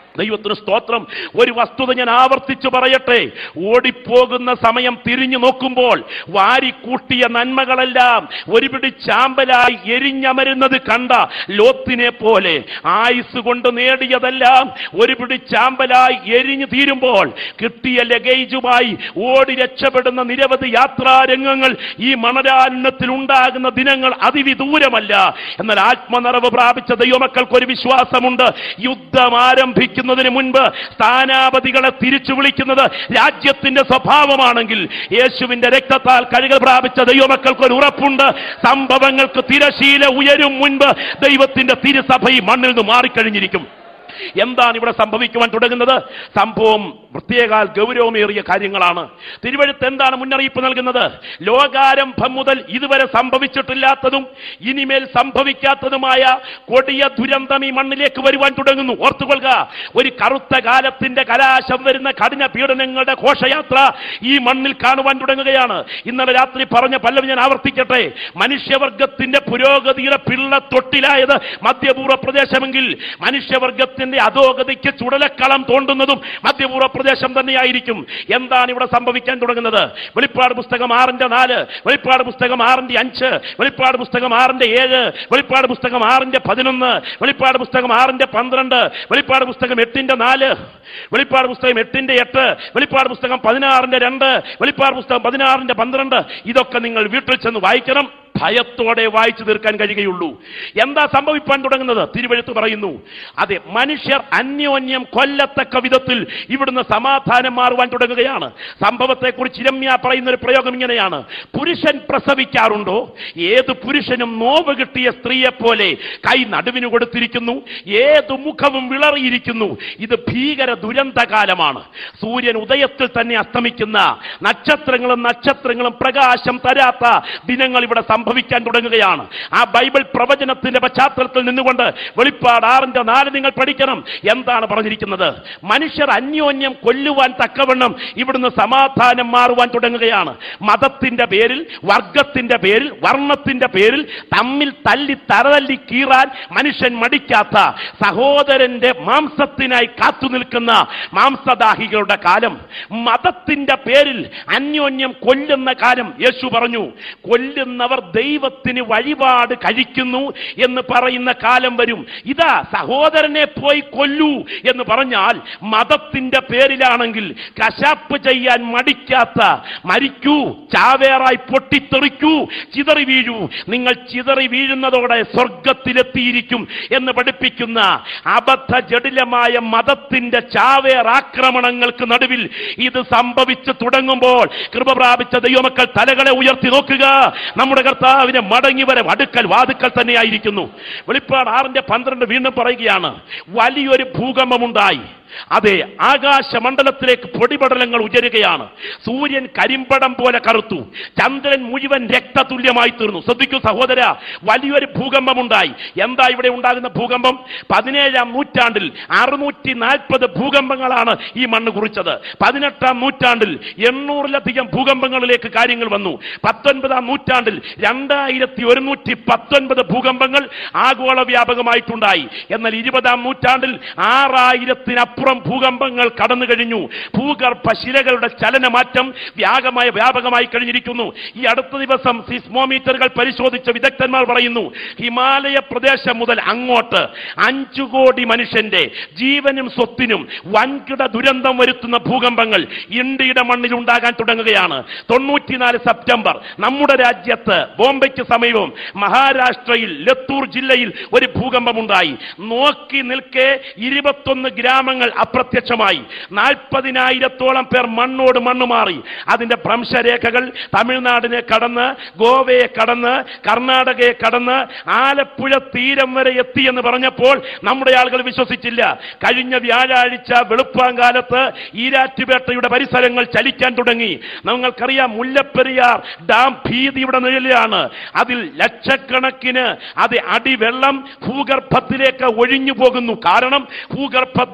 Speaker 1: ദൈവത്തിന് സ്തോത്രം. ഒരു വസ്തുത ഞാൻ ആവർത്തിച്ചു പറയട്ടെ. ഓടിപ്പോകുന്ന സമയം തിരിഞ്ഞു നോക്കുമ്പോൾ വാരിക്കൂട്ടിയ നന്മകളെല്ലാം ഒരുപിടി ചാമ്പലായി എരിഞ്ഞമരുന്നത് കണ്ട ലോത്തിനെ പോലെ ആയുസ് കൊണ്ട് നേടിയതെല്ലാം ഒരുപിടി ചാമ്പലായി എരിഞ്ഞു തീരുമ്പോൾ കിട്ടിയ ലഗേജുമായി ഓടി രക്ഷപ്പെടുന്ന നിരവധി യാത്രാരംഗങ്ങൾ ഈ മണലാരണ്യത്തിൽ ഉണ്ടാകുന്ന ദിനങ്ങൾ അതിവിദൂരമല്ല. എന്നാൽ ആത്മനിറവ് പ്രാപിച്ച ദൈവമക്കൾക്ക് ഒരു വിശ്വാസമുണ്ട്. യുദ്ധം ആരംഭിക്കും ിന് മുൻപ് സ്ഥാനാപതികളെ തിരിച്ചു വിളിക്കുന്നത് രാജ്യത്തിന്റെ സ്വഭാവമാണെങ്കിൽ യേശുവിന്റെ രക്തത്താൽ കഴുകൽ പ്രാപിച്ച ദൈവമക്കൾക്ക് ഒരു ഉറപ്പുണ്ട്. സംഭവങ്ങൾക്ക് തിരശീല ഉയരും മുൻപ് ദൈവത്തിന്റെ തിരുസഭ ഈ മണ്ണിൽ നിന്ന് മാറിക്കഴിഞ്ഞിരിക്കും. എന്താണ് ഇവിടെ സംഭവിക്കുവാൻ തുടങ്ങുന്നത്? സംഭവം പ്രത്യേകാൽ ഗൗരവമേറിയ കാര്യങ്ങളാണ്. തിരുവെഴുത്ത് എന്താണ് മുന്നറിയിപ്പ് നൽകുന്നത്? ലോകാരംഭം മുതൽ ഇതുവരെ സംഭവിച്ചിട്ടില്ലാത്തതും ഇനിമേൽ സംഭവിക്കാത്തതുമായ കൊടിയ ദുരന്തം ഈ മണ്ണിലേക്ക് വരുവാൻ തുടങ്ങുന്നു. ഓർത്തുകൊള്ളുക, ഒരു കറുത്ത കാലത്തിന്റെ കലാശം വരുന്ന കഠിന പീഡനങ്ങളുടെ ഘോഷയാത്ര ഈ മണ്ണിൽ കാണുവാൻ തുടങ്ങുകയാണ്. ഇന്നലെ രാത്രി പറഞ്ഞ പല്ലവി ഞാൻ ആവർത്തിക്കട്ടെ. മനുഷ്യവർഗത്തിന്റെ പുരോഗതിയുടെ പിള്ള തൊട്ടിലായത് മധ്യപൂർവ്വ പ്രദേശമെങ്കിൽ മനുഷ്യവർഗത്തിന്റെ അധോഗതിക്ക് ചുടലക്കളം തോണ്ടുന്നതും മധ്യപൂർവ്വ പ്രദേശം തന്നെയായിരിക്കും. എന്താണ് ഇവിടെ സംഭവിക്കാൻ തുടങ്ങുന്നത്? വെളിപ്പാട് പുസ്തകം ആറിന്റെ നാല്, വെളിപ്പാട് പുസ്തകം ആറിന്റെ അഞ്ച്, വെളിപ്പാട് പുസ്തകം ആറിന്റെ ഏഴ്, വെളിപ്പാട് പുസ്തകം ആറിന്റെ പതിനൊന്ന്, വെളിപ്പാട് പുസ്തകം ആറിന്റെ പന്ത്രണ്ട്, വെളിപ്പാട് പുസ്തകം എട്ടിന്റെ നാല്, വെളിപ്പാട് പുസ്തകം എട്ടിന്റെ എട്ട്, വെളിപ്പാട് പുസ്തകം പതിനാറിന്റെ രണ്ട്, വെളിപ്പാട് പുസ്തകം പതിനാറിന്റെ പന്ത്രണ്ട്. ഇതൊക്കെ നിങ്ങൾ വീട്ടിൽ ചെന്ന് വായിക്കണം. ഭയത്തോടെ വായിച്ചു തീർക്കാൻ കഴിയുകയുള്ളൂ. എന്താ സംഭവിക്കാൻ തുടങ്ങുന്നത്? തിരുവെഴുത്ത് പറയുന്നു, അതെ, മനുഷ്യർ അന്യോന്യം കൊല്ലത്തക്ക വിധത്തിൽ ഇവിടുന്ന് സമാധാനം മാറുവാൻ തുടങ്ങുകയാണ്. സംഭവത്തെക്കുറിച്ച് ഇരമ്യ പറയുന്ന ഒരു പ്രയോഗം ഇങ്ങനെയാണ്: പുരുഷൻ പ്രസവിക്കാറുണ്ടോ? ഏത് പുരുഷനും നോവ് കിട്ടിയ സ്ത്രീയെ പോലെ കൈ നടുവിന് കൊടുത്തിരിക്കുന്നു, ഏതു മുഖവും വിളറിയിരിക്കുന്നു. ഇത് ഭീകര ദുരന്തകാലമാണ്. സൂര്യൻ ഉദയത്തിൽ തന്നെ അസ്തമിക്കുന്ന, നക്ഷത്രങ്ങളും നക്ഷത്രങ്ങളും പ്രകാശം തരാത്ത ദിനങ്ങൾ ഇവിടെ സംഭവിക്കാൻ തുടങ്ങുകയാണ്. ആ ബൈബിൾ പ്രവചനത്തിന്റെ പശ്ചാത്തലത്തിൽ നിന്നുകൊണ്ട് വെളിപ്പാട് ആറിന്റെ നാല് നിങ്ങൾ പഠിക്കണം. എന്താണ് പറഞ്ഞിരിക്കുന്നത്? മനുഷ്യർ അന്യോന്യം കൊല്ലുവാൻ തക്കവണ്ണം ഇവിടുന്ന് സമാധാനം മാറുവാൻ തുടങ്ങുകയാണ്. മതത്തിന്റെ പേരിൽ, വർഗത്തിന്റെ പേരിൽ, വർണ്ണത്തിന്റെ പേരിൽ തമ്മിൽ തല്ലി തറതല്ലി കീറാൻ മനുഷ്യൻ മടിക്കാത്ത, സഹോദരന്റെ മാംസത്തിനായി കാത്തു നിൽക്കുന്ന മാംസദാഹികളുടെ കാലം, മതത്തിന്റെ പേരിൽ അന്യോന്യം കൊല്ലുന്ന കാലം. യേശു പറഞ്ഞു, കൊല്ലുന്നവർ ദൈവത്തിന് വഴിപാട് കഴിക്കുന്നു എന്ന് പറയുന്ന കാലം വരും. ഇതാ സഹോദരനെ പോയി കൊല്ലൂ എന്ന് പറഞ്ഞാൽ മതത്തിന്റെ പേരിലാണെങ്കിൽ കശാപ്പ് ചെയ്യാൻ മടിക്കാത്ത, മരിക്കൂ, ചാവേറായി പൊട്ടിത്തെറിക്കൂ, ചിതറി വീഴൂ, നിങ്ങൾ ചിതറി വീഴുന്നതോടെ സ്വർഗത്തിലെത്തിയിരിക്കും എന്ന് പഠിപ്പിക്കുന്ന അബദ്ധ ജടിലമായ മതത്തിന്റെ ചാവേറാക്രമണങ്ങൾക്ക് നടുവിൽ ഇത് സംഭവിച്ചു തുടങ്ങുമ്പോൾ കൃപ പ്രാപിച്ച ദൈവമക്കൾ തലകളെ ഉയർത്തി നോക്കുക. നമ്മുടെ കർത്താവിനെ മടങ്ങി വരെ അടുക്കൽ വാതുക്കൽ തന്നെയായിരിക്കുന്നു. വെളിപ്പാട് ആറിന്റെ പന്ത്രണ്ട് വീണ്ടും പറയുകയാണ്, വലിയൊരു ഭൂകമ്പമുണ്ടായി. അതെ, ആകാശമണ്ഡലത്തിലേക്ക് പൊടിപടലങ്ങൾ ഉയരുകയാണ്. സൂര്യൻ കരിമ്പടം പോലെ കറുത്തു, ചന്ദ്രൻ മുഴുവൻ രക്തതുല്യമായി തീർന്നു. ശ്രദ്ധിക്കൂ സഹോദര, വലിയൊരു ഭൂകമ്പമുണ്ടായി. എന്താ ഇവിടെ ഉണ്ടാകുന്ന ഭൂകമ്പം? പതിനേഴാം നൂറ്റാണ്ടിൽ അറുന്നൂറ്റി നാൽപ്പത് ഭൂകമ്പങ്ങളാണ് ഈ മണ്ണ് കുറിച്ചത്. പതിനെട്ടാം നൂറ്റാണ്ടിൽ എണ്ണൂറിലധികം ഭൂകമ്പങ്ങളിലേക്ക് കാര്യങ്ങൾ വന്നു. പത്തൊൻപതാം നൂറ്റാണ്ടിൽ രണ്ടായിരത്തി ഒരുന്നൂറ്റി പത്തൊൻപത് ഭൂകമ്പങ്ങൾ ആഗോള വ്യാപകമായിട്ടുണ്ടായി. എന്നാൽ ഇരുപതാം നൂറ്റാണ്ടിൽ ആറായിരത്തിനപ്പുറം ഭൂകമ്പങ്ങൾ കടന്നു കഴിഞ്ഞു. ഭൂഗർഭ ശിലകളുടെ ചലനമാറ്റം വ്യാപകമായ വ്യാപകമായി കഴിഞ്ഞിരിക്കുന്നു. ഈ അടുത്ത ദിവസം സിസ്മോമീറ്ററുകൾ പരിശോധിച്ച വിദഗ്ധന്മാർ പറയുന്നു, ഹിമാലയ പ്രദേശം മുതൽ അങ്ങോട്ട് അഞ്ചു കോടി മനുഷ്യന്റെ ജീവനും സ്വത്തിനും വൻകിട ദുരന്തം വരുത്തുന്ന ഭൂകമ്പങ്ങൾ ഇന്ത്യയുടെ മണ്ണിൽ ഉണ്ടാകാൻ തുടങ്ങുകയാണ്. തൊണ്ണൂറ്റിനാല് സെപ്റ്റംബർ നമ്മുടെ രാജ്യത്ത് ബോംബെക്ക് സമീപം മഹാരാഷ്ട്രയിൽ ലത്തൂർ ജില്ലയിൽ ഒരു ഭൂകമ്പമുണ്ടായി. നോക്കി നിൽക്കെ ഇരുപത്തൊന്ന് ഗ്രാമങ്ങൾ അപ്രത്യക്ഷമായി. നാൽപ്പതിനായിരത്തോളം പേർ മണ്ണോട് മണ്ണ് മാറി. അതിന്റെ ഭ്രംശരേഖകൾ തമിഴ്നാടിനെ കടന്ന്, ഗോവയെ കടന്ന്, കർണാടകയെ കടന്ന് ആലപ്പുഴ തീരം വരെ എത്തിയെന്ന് പറഞ്ഞപ്പോൾ നമ്മുടെ ആളുകൾ വിശ്വസിച്ചില്ല. കഴിഞ്ഞ വ്യാഴാഴ്ച വെളുപ്പാങ്കാലത്ത് ഈരാറ്റുപേട്ടയുടെ പരിസരങ്ങൾ ചലിക്കാൻ തുടങ്ങി. നമ്മൾക്കറിയാം, മുല്ലപ്പെരിയാർ ഡാം ഭീതിയുടെ നിഴലിലാണ്. അതിൽ ലക്ഷക്കണക്കിന് അത് അടിവെള്ളം ഭൂഗർഭത്തിലേക്ക് ഒഴിഞ്ഞു പോകുന്നു. കാരണം ഭൂഗർഭത്തിൽ ശില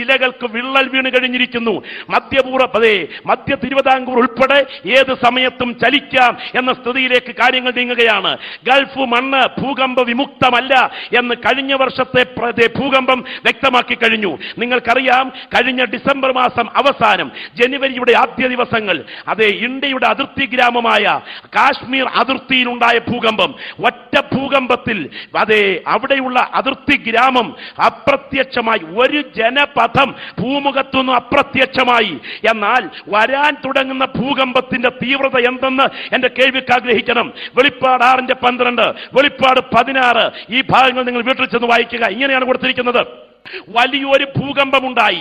Speaker 1: ശിലകൾക്ക് വിള്ളൽ വീണ് കഴിഞ്ഞിരിക്കുന്നു. മധ്യപൂർവ്വ അതെ മധ്യ തിരുവിതാംകൂർ ഉൾപ്പെടെ ഏത് സമയത്തും ചലിക്കാം എന്ന സ്ഥിതിയിലേക്ക് കാര്യങ്ങൾ നീങ്ങുകയാണ്. ഗൾഫ് മണ്ണ് ഭൂകമ്പ വിമുക്തമല്ല എന്ന് കഴിഞ്ഞ വർഷത്തെ ഭൂകമ്പം വ്യക്തമാക്കി കഴിഞ്ഞു. നിങ്ങൾക്കറിയാം, കഴിഞ്ഞ ഡിസംബർ മാസം അവസാനം ജനുവരിയുടെ ആദ്യ ദിവസങ്ങൾ അതെ ഇന്ത്യയുടെ അതിർത്തി ഗ്രാമമായ കാശ്മീർ അതിർത്തിയിലുണ്ടായ ഭൂകമ്പം, ഒറ്റ ഭൂകമ്പത്തിൽ അതെ അവിടെയുള്ള അതിർത്തി ഗ്രാമം അപ്രത്യക്ഷമായി, ഒരു ജനപഥം ഭൂമുഖത്തുനിന്ന് അപ്രത്യക്ഷമായി. എന്നാൽ വരാൻ തുടങ്ങുന്ന ഭൂകമ്പത്തിന്റെ തീവ്രത എന്തെന്ന് എന്റെ കേൾവിക്ക് ആഗ്രഹിക്കണം. വെളിപ്പാട് ആറിന്റെ പന്ത്രണ്ട്, വെളിപ്പാട് പതിനാറ്, ഈ ഭാഗങ്ങൾ നിങ്ങൾ വീട്ടിൽ ചെന്ന് വായിക്കുക. ഇങ്ങനെയാണ് കൊടുത്തിരിക്കുന്നത്: വലിയൊരു ഭൂകമ്പമുണ്ടായി,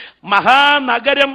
Speaker 1: മഹാനഗരം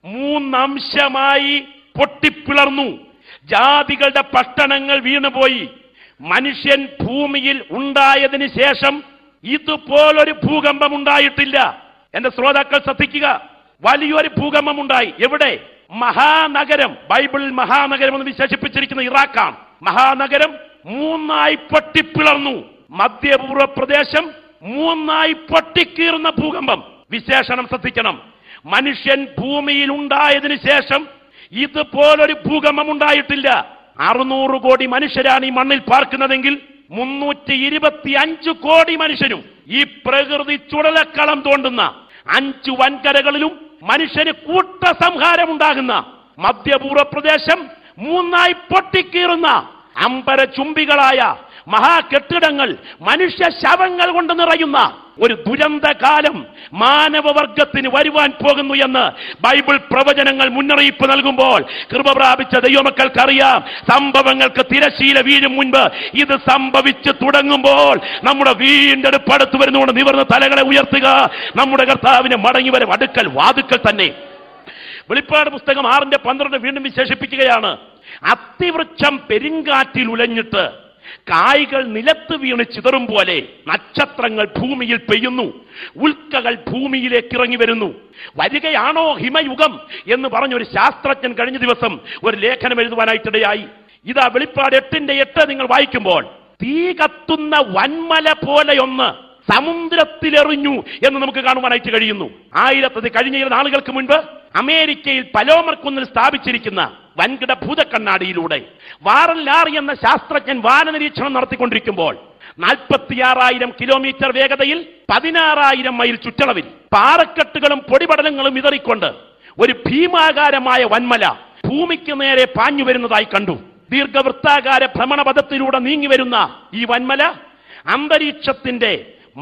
Speaker 1: മൂന്നംശമായി പൊട്ടിപ്പിളർന്നു, ജാതികളുടെ പട്ടണങ്ങൾ വീണുപോയി. മനുഷ്യൻ ഭൂമിയിൽ ഉണ്ടായതിനു ശേഷം ഇതുപോലൊരു ഭൂകമ്പം ഉണ്ടായിട്ടില്ല. എന്റെ ശ്രോതാക്കൾ ശ്രദ്ധിക്കുക, വലിയൊരു ഭൂകമ്പം ഉണ്ടായി. എവിടെ? മഹാനഗരം. ബൈബിളിൽ മഹാനഗരം എന്ന് വിശേഷിപ്പിച്ചിരിക്കുന്ന ഇറാഖാണ്. മഹാനഗരം മൂന്നായി പൊട്ടിപ്പിളർന്നു. മധ്യപൂർവ്വ പ്രദേശം മൂന്നായി പൊട്ടിക്കീറുന്ന ഭൂകമ്പം. വിശേഷണം ശ്രദ്ധിക്കണം. മനുഷ്യൻ ഭൂമിയിൽ ഉണ്ടായതിനു ശേഷം ഇതുപോലൊരു ഭൂകമ്പം ഉണ്ടായിട്ടില്ല. അറുന്നൂറ് കോടി മനുഷ്യരാണ് ഈ മണ്ണിൽ പാർക്കുന്നതെങ്കിൽ മുന്നൂറ്റി ഇരുപത്തി അഞ്ച് കോടി മനുഷ്യരും ഈ പ്രകൃതി ചുടലക്കളം തോണ്ടുന്ന അഞ്ചു വൻകരകളിലും മനുഷ്യന് കൂട്ടസംഹാരം ഉണ്ടാകുന്ന മധ്യപൂർവ്വ പ്രദേശം മൂന്നായി പൊട്ടിക്കീറുന്ന അമ്പര ചുംബികളായ മഹാകെട്ടിടങ്ങൾ, മനുഷ്യ ശവങ്ങൾ കൊണ്ട് നിറയുന്ന ഒരു ദുരന്തകാലം മാനവവർഗത്തിന് വരുവാൻ പോകുന്നു എന്ന് ബൈബിൾ പ്രവചനങ്ങൾ മുന്നറിയിപ്പ് നൽകുമ്പോൾ കൃപ പ്രാപിച്ച ദൈവമക്കൾക്കറിയാം, സംഭവങ്ങൾക്ക് തിരശീല വീഴും മുൻപ് ഇത് സംഭവിച്ചു തുടങ്ങുമ്പോൾ നമ്മുടെ വീണ്ടെടുപ്പ് അടുത്ത് വരുന്നുകൊണ്ട് നിവർന്ന് തലകളെ ഉയർത്തുക. നമ്മുടെ കർത്താവിനെ മടങ്ങി വരും അടുക്കൽ വാതുക്കൽ തന്നെ. വെളിപ്പാട് പുസ്തകം ആറിന്റെ പന്ത്രണ്ട് വീണ്ടും വിശേഷിപ്പിക്കുകയാണ്: അത്തിവൃക്ഷം പെരുങ്കാറ്റിൽ ഉലഞ്ഞിട്ട് കായ്കൾ നിലത്ത് വീണ് ചിതറും പോലെ നക്ഷത്രങ്ങൾ ഭൂമിയിൽ പെയ്യുന്നു, ഉൽക്കകൾ ഭൂമിയിലേക്ക് ഇറങ്ങി വരുന്നു. വരികയാണോ ഹിമയുഗം എന്ന് പറഞ്ഞൊരു ശാസ്ത്രജ്ഞൻ കഴിഞ്ഞ ദിവസം ഒരു ലേഖനം എഴുതുവാനായിട്ടിടയായി. ഇതാ വെളിപ്പാട് എട്ടിന്റെ എട്ട് നിങ്ങൾ വായിക്കുമ്പോൾ, തീ കത്തുന്ന വൻമല പോലെയൊന്ന് സമുദ്രത്തിലെറിഞ്ഞു എന്ന് നമുക്ക് കാണുവാനായിട്ട് കഴിയുന്നു. ആയിരത്തി കഴിഞ്ഞ നാളുകൾക്ക് മുൻപ് അമേരിക്കയിൽ പലോമർ കുന്നിൽ സ്ഥാപിച്ചിരിക്കുന്ന വൻകിട ഭൂതക്കണ്ണാടിയിലൂടെ വാറൻ ലാറി എന്ന ശാസ്ത്രജ്ഞൻ വാനനിരീക്ഷണം നടത്തിക്കൊണ്ടിരിക്കുമ്പോൾ നാൽപ്പത്തിയാറായിരം കിലോമീറ്റർ വേഗതയിൽ പതിനാറായിരം മൈൽ ചുറ്റളവിൽ പാറക്കെട്ടുകളും പൊടിപടലങ്ങളും ഇതറിക്കൊണ്ട് ഒരു ഭീമാകാരമായ വൻമല ഭൂമിക്ക് നേരെ പാഞ്ഞു വരുന്നതായി കണ്ടു. ദീർഘവൃത്താകാര ഭ്രമണപഥത്തിലൂടെ നീങ്ങി വരുന്ന ഈ വൻമല അന്തരീക്ഷത്തിന്റെ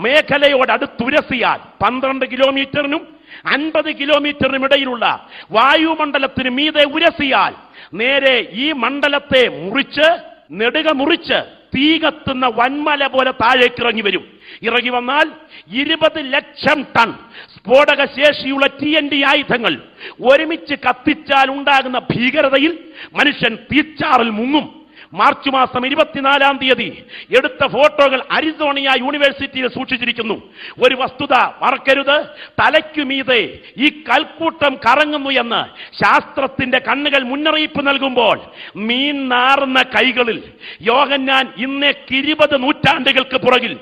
Speaker 1: മേഖലയോടടുത്തുരസിയാൽ പന്ത്രണ്ട് കിലോമീറ്ററിനും അൻപത് കിലോമീറ്ററിനും ഇടയിലുള്ള വായുമണ്ഡലത്തിന് മീതെ ഉരസിയാൽ നേരെ ഈ മണ്ഡലത്തെ മുറിച്ച് നെടുക മുറിച്ച് തീ കത്തുന്ന വൻമല പോലെ താഴേക്ക് ഇറങ്ങി വരും. ഇറങ്ങി വന്നാൽ ഇരുപത് ലക്ഷം ടൺ സ്ഫോടക ശേഷിയുള്ള ടി എൻ ഡി ആയുധങ്ങൾ ഒരുമിച്ച് കത്തിച്ചാൽ ഉണ്ടാകുന്ന ഭീകരതയിൽ മനുഷ്യൻ തീച്ചാറിൽ മുങ്ങും. മാർച്ച് മാസം ഇരുപത്തിനാലാം തീയതി എടുത്ത ഫോട്ടോകൾ അരിസോണിയ യൂണിവേഴ്സിറ്റിയിൽ സൂക്ഷിച്ചിരിക്കുന്നു. ഒരു വസ്തുത മറക്കരുത്, തലയ്ക്കുമീതെ ഈ കൽക്കൂട്ടം കറങ്ങുന്നു എന്ന് ശാസ്ത്രത്തിന്റെ കണ്ണുകൾ മുന്നറിയിപ്പ് നൽകുമ്പോൾ മീൻ നാറുന്ന കൈകളിൽ യോഹന്നാൻ ഇന്നേക്ക് ഇരുപത് നൂറ്റാണ്ടുകൾക്ക് പുറകിൽ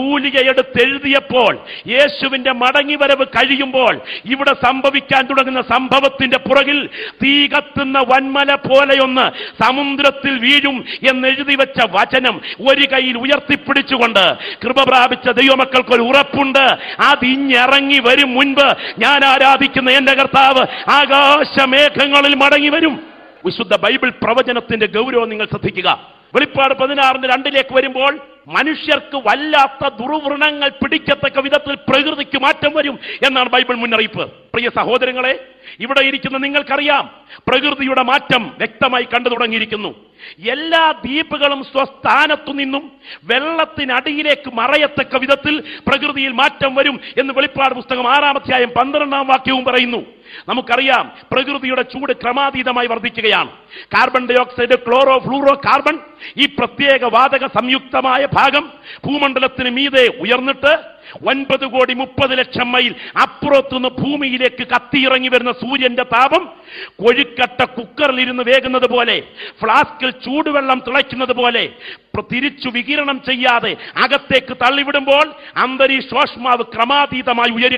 Speaker 1: തൂലികയെടുത്തെഴുതിയപ്പോൾ യേശുവിന്റെ മടങ്ങിവരവ് കഴിയുമ്പോൾ ഇവിടെ സംഭവിക്കാൻ തുടങ്ങുന്ന സംഭവത്തിന്റെ പുറകിൽ തീ കത്തുന്ന വൻമല പോലെയൊന്ന് സമുദ്രത്തിൽ വീഴും എന്നെഴുതി വെച്ച വചനം ഒരു കയ്യിൽ ഉയർത്തിപ്പിടിച്ചുകൊണ്ട് കൃപ പ്രാപിച്ച ദൈവമക്കൾക്ക് ഒരു ഉറപ്പുണ്ട്, അത് ഇഞ്ഞിറങ്ങി വരും മുൻപ് ഞാൻ ആരാധിക്കുന്ന എന്റെ കർത്താവ് ആകാശമേഘങ്ങളിൽ മടങ്ങി വരും. വിശുദ്ധ ബൈബിൾ പ്രവചനത്തിന്റെ ഗൗരവം നിങ്ങൾ ശ്രദ്ധിക്കുക. വെളിപ്പാട് പതിനാറിന്റെ രണ്ടിലേക്ക് വരുമ്പോൾ മനുഷ്യർക്ക് വല്ലാത്ത ദുർവ്രണങ്ങൾ പിടിക്കത്തക്ക വിധത്തിൽ പ്രകൃതിക്ക് മാറ്റം വരും എന്നാണ് ബൈബിൾ മുന്നറിയിപ്പ്. പ്രിയ സഹോദരങ്ങളെ, ഇവിടെ ഇരിക്കുന്ന നിങ്ങൾക്കറിയാം, പ്രകൃതിയുടെ മാറ്റം വ്യക്തമായി കണ്ടു തുടങ്ങിയിരിക്കുന്നു. എല്ലാ ദ്വീപുകളും സ്വസ്ഥാനത്തു നിന്നും വെള്ളത്തിനടിയിലേക്ക് മറയത്തക്ക വിധത്തിൽ പ്രകൃതിയിൽ മാറ്റം വരും എന്ന് വെളിപ്പാട് പുസ്തകം ആറാം അധ്യായം പന്ത്രണ്ടാം വാക്യവും പറയുന്നു. നമുക്കറിയാം, പ്രകൃതിയുടെ ചൂട് ക്രമാതീതമായി വർദ്ധിക്കുകയാണ്. Carbon dioxide, chlorofluorocarbon, ഈ പ്രത്യേക വാതക സംയുക്തമായ ഭാഗം ഭൂമണ്ഡലത്തിന് മീതെ ഉയർന്നിട്ട് ഒൻപത് കോടി മുപ്പത് ലക്ഷം മൈൽ അപ്പുറത്തുനിന്ന് ഭൂമിയിലേക്ക് കത്തിയിറങ്ങി വരുന്ന സൂര്യന്റെ താപം കൊഴുക്കട്ട കുക്കറിൽ ഇരുന്ന് വേകുന്നത് പോലെ, ഫ്ലാസ്കിൽ ചൂടുവെള്ളം തിളയ്ക്കുന്നത് പോലെ തിരിച്ചു വികിരണം ചെയ്യാതെ അകത്തേക്ക് തള്ളിവിടുമ്പോൾ അന്തരീക്ഷോഷ്മാവ് ക്രമാതീതമായി ഉയരുകയാണ്.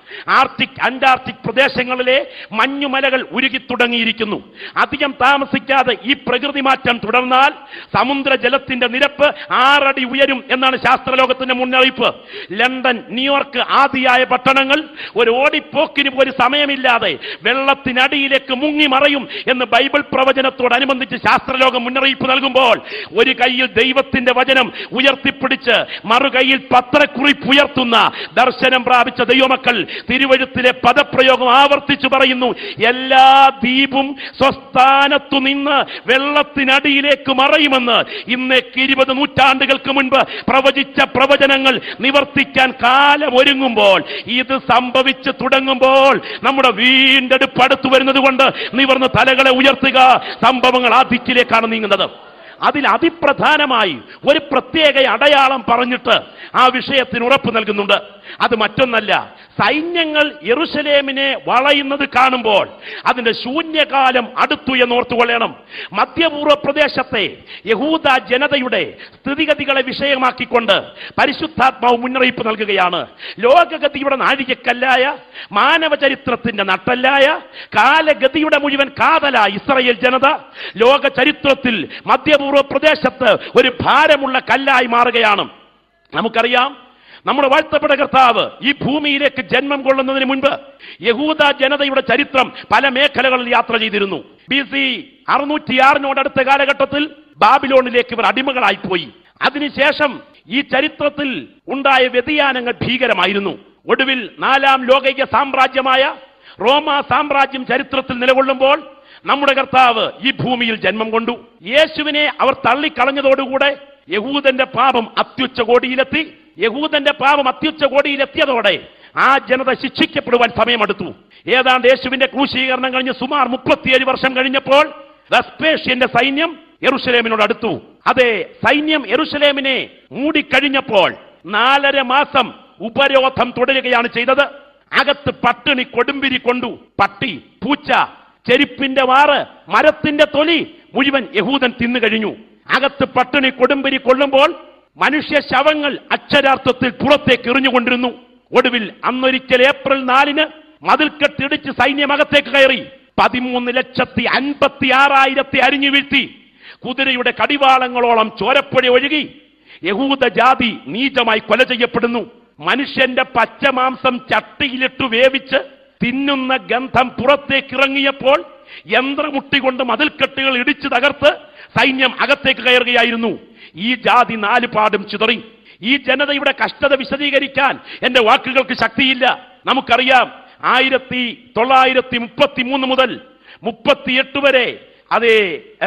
Speaker 1: ആർട്ടിക് അന്റാർട്ടിക് പ്രദേശങ്ങളിലെ മഞ്ഞുമലകൾ ഉരുകി തുടങ്ങിയിരിക്കുന്നു. അധികം താമസിക്കാതെ ഈ പ്രകൃതി മാറ്റം തുടർന്നാൽ സമുദ്രജലത്തിന്റെ നിരപ്പ് ആറടി ഉയരും എന്നാണ് ശാസ്ത്രലോകത്തിന്റെ മുന്നറിയിപ്പ്. ലണ്ടൻ, ന്യൂയോർക്ക് ആദിയായ പട്ടണങ്ങൾ ഒരു ഓടിപ്പോക്കിന് പോലും സമയമില്ലാതെ വെള്ളത്തിനടിയിലേക്ക് മുങ്ങി മറയും എന്ന് ബൈബിൾ പ്രവചനത്തോടനുബന്ധിച്ച് ശാസ്ത്രലോകം മുന്നറിയിപ്പ് നൽകുമ്പോൾ ഒരു കയ്യിൽ ദൈവത്തിന്റെ വചനം ഉയർത്തിപ്പിടിച്ച് മറുകൈയിൽ പത്രക്കുറിപ്പ് ഉയർത്തുന്ന ദർശനം പ്രാപിച്ച ദൈവമക്കൾ തിരുവഴുത്തിലെ പദപ്രയോഗം ആവർത്തിച്ചു പറയുന്നു. എല്ലാ ദ്വീപും സ്വസ്ഥാനത്തു നിന്ന് വെള്ളത്തിനടിയിലേക്ക് മറയുമെന്ന് ഇന്നേക്ക് ഇരുപത് നൂറ്റാണ്ടുകൾക്ക് മുൻപ് പ്രവചിച്ച പ്രവചനങ്ങൾ നിവർത്തിക്കാൻ കാലം ഒരുങ്ങുമ്പോൾ, ഇത് സംഭവിച്ചു തുടങ്ങുമ്പോൾ നമ്മുടെ വീണ്ടെടുപ്പ് അടുത്തു വരുന്നത് കൊണ്ട് നിവർന്ന് തലകളെ ഉയർത്തുക. സംഭവങ്ങൾ ആ ദിക്കിലേക്കാണ് നീങ്ങുന്നത്. അതിൽ അതിപ്രധാനമായി ഒരു പ്രത്യേക അടയാളം പറഞ്ഞിട്ട് ആ വിഷയത്തിന് ഉറപ്പ് നൽകുന്നുണ്ട്. അത് മറ്റൊന്നല്ല, സൈന്യങ്ങൾ യെരുശലേമിനെ വളയുന്നത് കാണുമ്പോൾ അതിന്റെ ശൂന്യകാലം അടുത്തു എന്നോർത്തുകൊള്ളണം. മധ്യപൂർവ്വ പ്രദേശത്തെ യഹൂദ ജനതയുടെ സ്ഥിതിഗതികളെ വിഷയമാക്കിക്കൊണ്ട് പരിശുദ്ധാത്മാവ് മുന്നറിയിപ്പ് നൽകുകയാണ്. ലോകഗതിയുടെ നാഴികക്കല്ലായ, മാനവചരിത്രത്തിന്റെ നട്ടല്ലായ, കാലഗതിയുടെ മുഴുവൻ കാതലായ ഇസ്രായേൽ ജനത ലോക ചരിത്രത്തിൽ മധ്യപൂർവ്വ പ്രദേശത്ത് ഒരു ഭാരമുള്ള കല്ലായി മാറുകയാണ്. നമുക്കറിയാം, നമ്മുടെ വാഴ്ത്തപ്പെട്ട കർത്താവ് ഈ ഭൂമിയിലേക്ക് ജന്മം കൊള്ളുന്നതിന് മുൻപ് യഹൂദ ജനതയുടെ ചരിത്രം പല മേഖലകളിൽ യാത്ര ചെയ്തിരുന്നു. ബി സി അറുന്നൂറ്റിയാറിനോടടുത്ത കാലഘട്ടത്തിൽ ബാബിലോണിലേക്ക് ഇവർ അടിമകളായിപ്പോയി. അതിനുശേഷം ഈ ചരിത്രത്തിൽ ഉണ്ടായ വ്യതിയാനങ്ങൾ ഭീകരമായിരുന്നു. ഒടുവിൽ നാലാം ലോകൈക സാമ്രാജ്യമായ റോമ സാമ്രാജ്യം ചരിത്രത്തിൽ നിലകൊള്ളുമ്പോൾ നമ്മുടെ കർത്താവ് ഈ ഭൂമിയിൽ ജന്മം കൊണ്ടു. യേശുവിനെ അവർ തള്ളിക്കളഞ്ഞതോടുകൂടെ യഹൂദന്റെ പാപം അത്യുച്ച കോടിയിലെത്തി. യഹൂദന്റെ പാപം അത്യുച്ച കോടിയിലെത്തിയതോടെ ആ ജനത ശിക്ഷിക്കപ്പെടുവാൻ സമയമെടുത്തു. ഏതാണ്ട് യേശുവിന്റെ ക്രൂശീകരണം കഴിഞ്ഞ് സുമാർ മുപ്പത്തിയേഴ് വർഷം കഴിഞ്ഞപ്പോൾ വെസ്പേഷ്യന്റെ സൈന്യം യെരുശലേമിനോട് അടുത്തു. അതെ, സൈന്യം യെരുശലേമിനെ മൂടിക്കഴിഞ്ഞപ്പോൾ നാലര മാസം ഉപരോധം തുടരുകയാണ് ചെയ്തത്. അകത്ത് പട്ടിണി കൊടുമ്പിരി കൊണ്ടു. പട്ടി, പൂച്ച, ചെരുപ്പിന്റെ വാറ്, മരത്തിന്റെ തൊലി മുഴുവൻ യഹൂദൻ തിന്നു കഴിഞ്ഞു. അകത്ത് പട്ടിണി കൊടുമ്പിരി കൊള്ളുമ്പോൾ മനുഷ്യ ശവങ്ങൾ അക്ഷരാർത്ഥത്തിൽ പുറത്തേക്ക് എറിഞ്ഞുകൊണ്ടിരുന്നു. ഒടുവിൽ അന്നൊരിക്കൽ ഏപ്രിൽ നാലിന് മതിൽക്കെട്ടിടിച്ച് സൈന്യം അകത്തേക്ക് കയറി പതിമൂന്ന് ലക്ഷത്തി അൻപത്തി ആറായിരത്തി അരിഞ്ഞു വീഴ്ത്തി. കുതിരയുടെ കടിവാളങ്ങളോളം ചോരപ്പുഴ ഒഴുകി യഹൂദ ജാതി നീചമായി കൊല ചെയ്യപ്പെടുന്നു. മനുഷ്യന്റെ പച്ചമാംസം ചട്ടിയിലിട്ടു വേവിച്ച് തിന്നുന്ന ഗന്ധം പുറത്തേക്ക് ഇറങ്ങിയപ്പോൾ യന്ത്രമുട്ടികൊണ്ട് മതിൽക്കെട്ടുകൾ ഇടിച്ചു തകർത്ത് സൈന്യം അകത്തേക്ക് കയറുകയായിരുന്നു. ഈ ജാതി നാല് പാടും ചിതറി. ഈ ജനതയുടെ കഷ്ടത വിശദീകരിക്കാൻ എന്റെ വാക്കുകൾക്ക് ശക്തിയില്ല. നമുക്കറിയാം, ആയിരത്തി തൊള്ളായിരത്തി മുപ്പത്തി മൂന്ന് മുതൽ മുപ്പത്തിയെട്ട് വരെ അതേ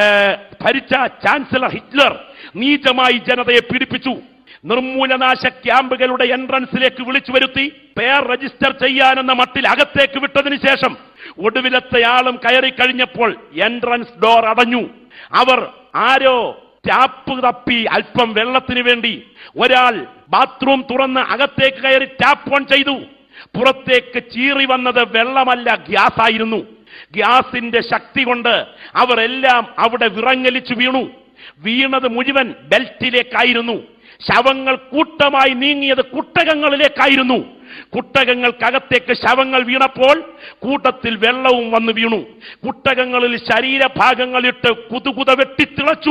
Speaker 1: ഭരിച്ച ചാൻസലർ ഹിറ്റ്ലർ നീചമായി ജനതയെ പീഡിപ്പിച്ചു. നിർമൂലനാശ ക്യാമ്പുകളുടെ എൻട്രൻസിലേക്ക് വിളിച്ചു വരുത്തി പേർ രജിസ്റ്റർ ചെയ്യാനെന്ന മട്ടിൽ അകത്തേക്ക് വിട്ടതിന് ശേഷം ഒടുവിലത്തെ ആളും കയറി കഴിഞ്ഞപ്പോൾ എൻട്രൻസ് ഡോർ അടഞ്ഞു. അവർ ആരോ ടാപ്പ് തപ്പി അല്പം വെള്ളത്തിന് വേണ്ടി ഒരാൾ ബാത്റൂം തുറന്ന് അകത്തേക്ക് കയറി ടാപ്പ് ഓൺ ചെയ്തു. പുറത്തേക്ക് ചീറി വന്നത് വെള്ളമല്ല, ഗ്യാസ് ആയിരുന്നു. ഗ്യാസിന്റെ ശക്തി കൊണ്ട് അവരെല്ലാം അവിടെ വിറങ്ങലിച്ചു വീണു. വീണത് മുഴുവൻ ബെൽറ്റിലേക്കായിരുന്നു. ശവങ്ങൾ കൂട്ടമായി നീങ്ങിയത് കുട്ടകങ്ങളിലേക്കായിരുന്നു. കുട്ടകങ്ങൾക്കകത്തേക്ക് ശവങ്ങൾ വീണപ്പോൾ കൂട്ടത്തിൽ വെള്ളവും വന്നു വീണു. കുട്ടകങ്ങളിൽ ശരീരഭാഗങ്ങളിട്ട് കുതുകുത വെട്ടിത്തിളച്ചു.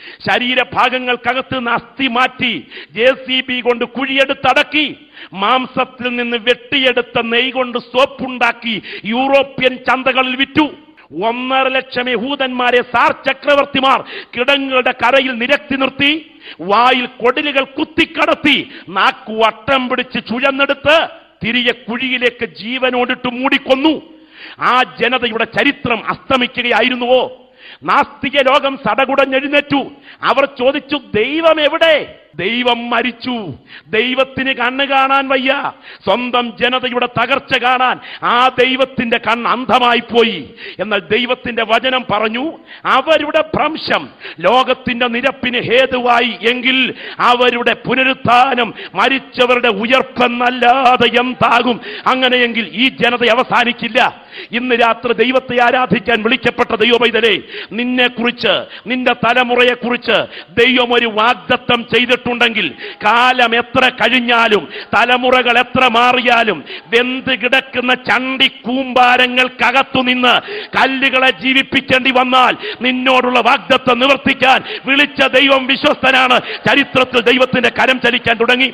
Speaker 1: ശരീരഭാഗങ്ങൾക്കകത്ത് നിന്ന് അസ്ഥി മാറ്റി ജെ സി ബി കൊണ്ട് കുഴിയെടുത്തടക്കി മാംസത്തിൽ നിന്ന് വെട്ടിയെടുത്ത നെയ് കൊണ്ട് സോപ്പുണ്ടാക്കി യൂറോപ്യൻ ചന്തകളിൽ വിറ്റു. ഒന്നര ലക്ഷം യഹൂദന്മാരെ സാർ ചക്രവർത്തിമാർ കിടങ്ങളുടെ കരയിൽ നിരത്തി നിർത്തി വായിൽ കൊടിലുകൾ കുത്തിക്കടത്തി നാക്കു വട്ടം പിടിച്ച് ചുഴന്നെടുത്ത് തിരികെ കുഴിയിലേക്ക് ജീവനോടിട്ട് മൂടിക്കൊന്നു. ആ ജനതയുടെ ചരിത്രം അസ്തമിക്കുകയായിരുന്നുവോ? നാസ്തിക ലോകം സടകുടഞ്ഞെഴുന്നേറ്റു. അവർ ചോദിച്ചു, ദൈവം എവിടെ? ദൈവം മരിച്ചു. ദൈവത്തിന് കണ്ണ് കാണാൻ വയ്യ. സ്വന്തം ജനതയുടെ തകർച്ച കാണാൻ ആ ദൈവത്തിന്റെ കണ്ണ് അന്ധമായി പോയി. എന്നാൽ ദൈവത്തിന്റെ വചനം പറഞ്ഞു, അവരുടെ ഭ്രംശം ലോകത്തിന്റെ നിരപ്പിന് ഹേതുവായി എങ്കിൽ അവരുടെ പുനരുത്ഥാനം മരിച്ചവരുടെ ഉയർപ്പെന്നല്ലാതെ എന്താകും? അങ്ങനെയെങ്കിൽ ഈ ജനത അവസാനിക്കില്ല. ഇന്ന് രാത്രി ദൈവത്തെ ആരാധിക്കാൻ വിളിക്കപ്പെട്ട ദൈവമൈതലേ, നിന്നെ കുറിച്ച്, നിന്റെ തലമുറയെ കുറിച്ച് ദൈവം ഒരു വാഗ്ദത്തം ചെയ്തിട്ടുണ്ട്. പറഞ്ഞിട്ടുണ്ടെങ്കിൽ കാലം എത്ര കഴിഞ്ഞാലും തലമുറകൾ എത്ര മാറിയാലും വെന്ത് കിടക്കുന്ന ചണ്ടി കൂമ്പാരങ്ങൾക്കകത്തു നിന്ന് കല്ലുകളെ ജീവിപ്പിക്കേണ്ടി വന്നാൽ നിന്നോടുള്ള വാഗ്ദത്തം നിവർത്തിക്കാൻ വിളിച്ച ദൈവം വിശ്വസ്തനാണ്. ചരിത്രത്തിൽ ദൈവത്തിന്റെ കരം ചലിക്കാൻ തുടങ്ങി.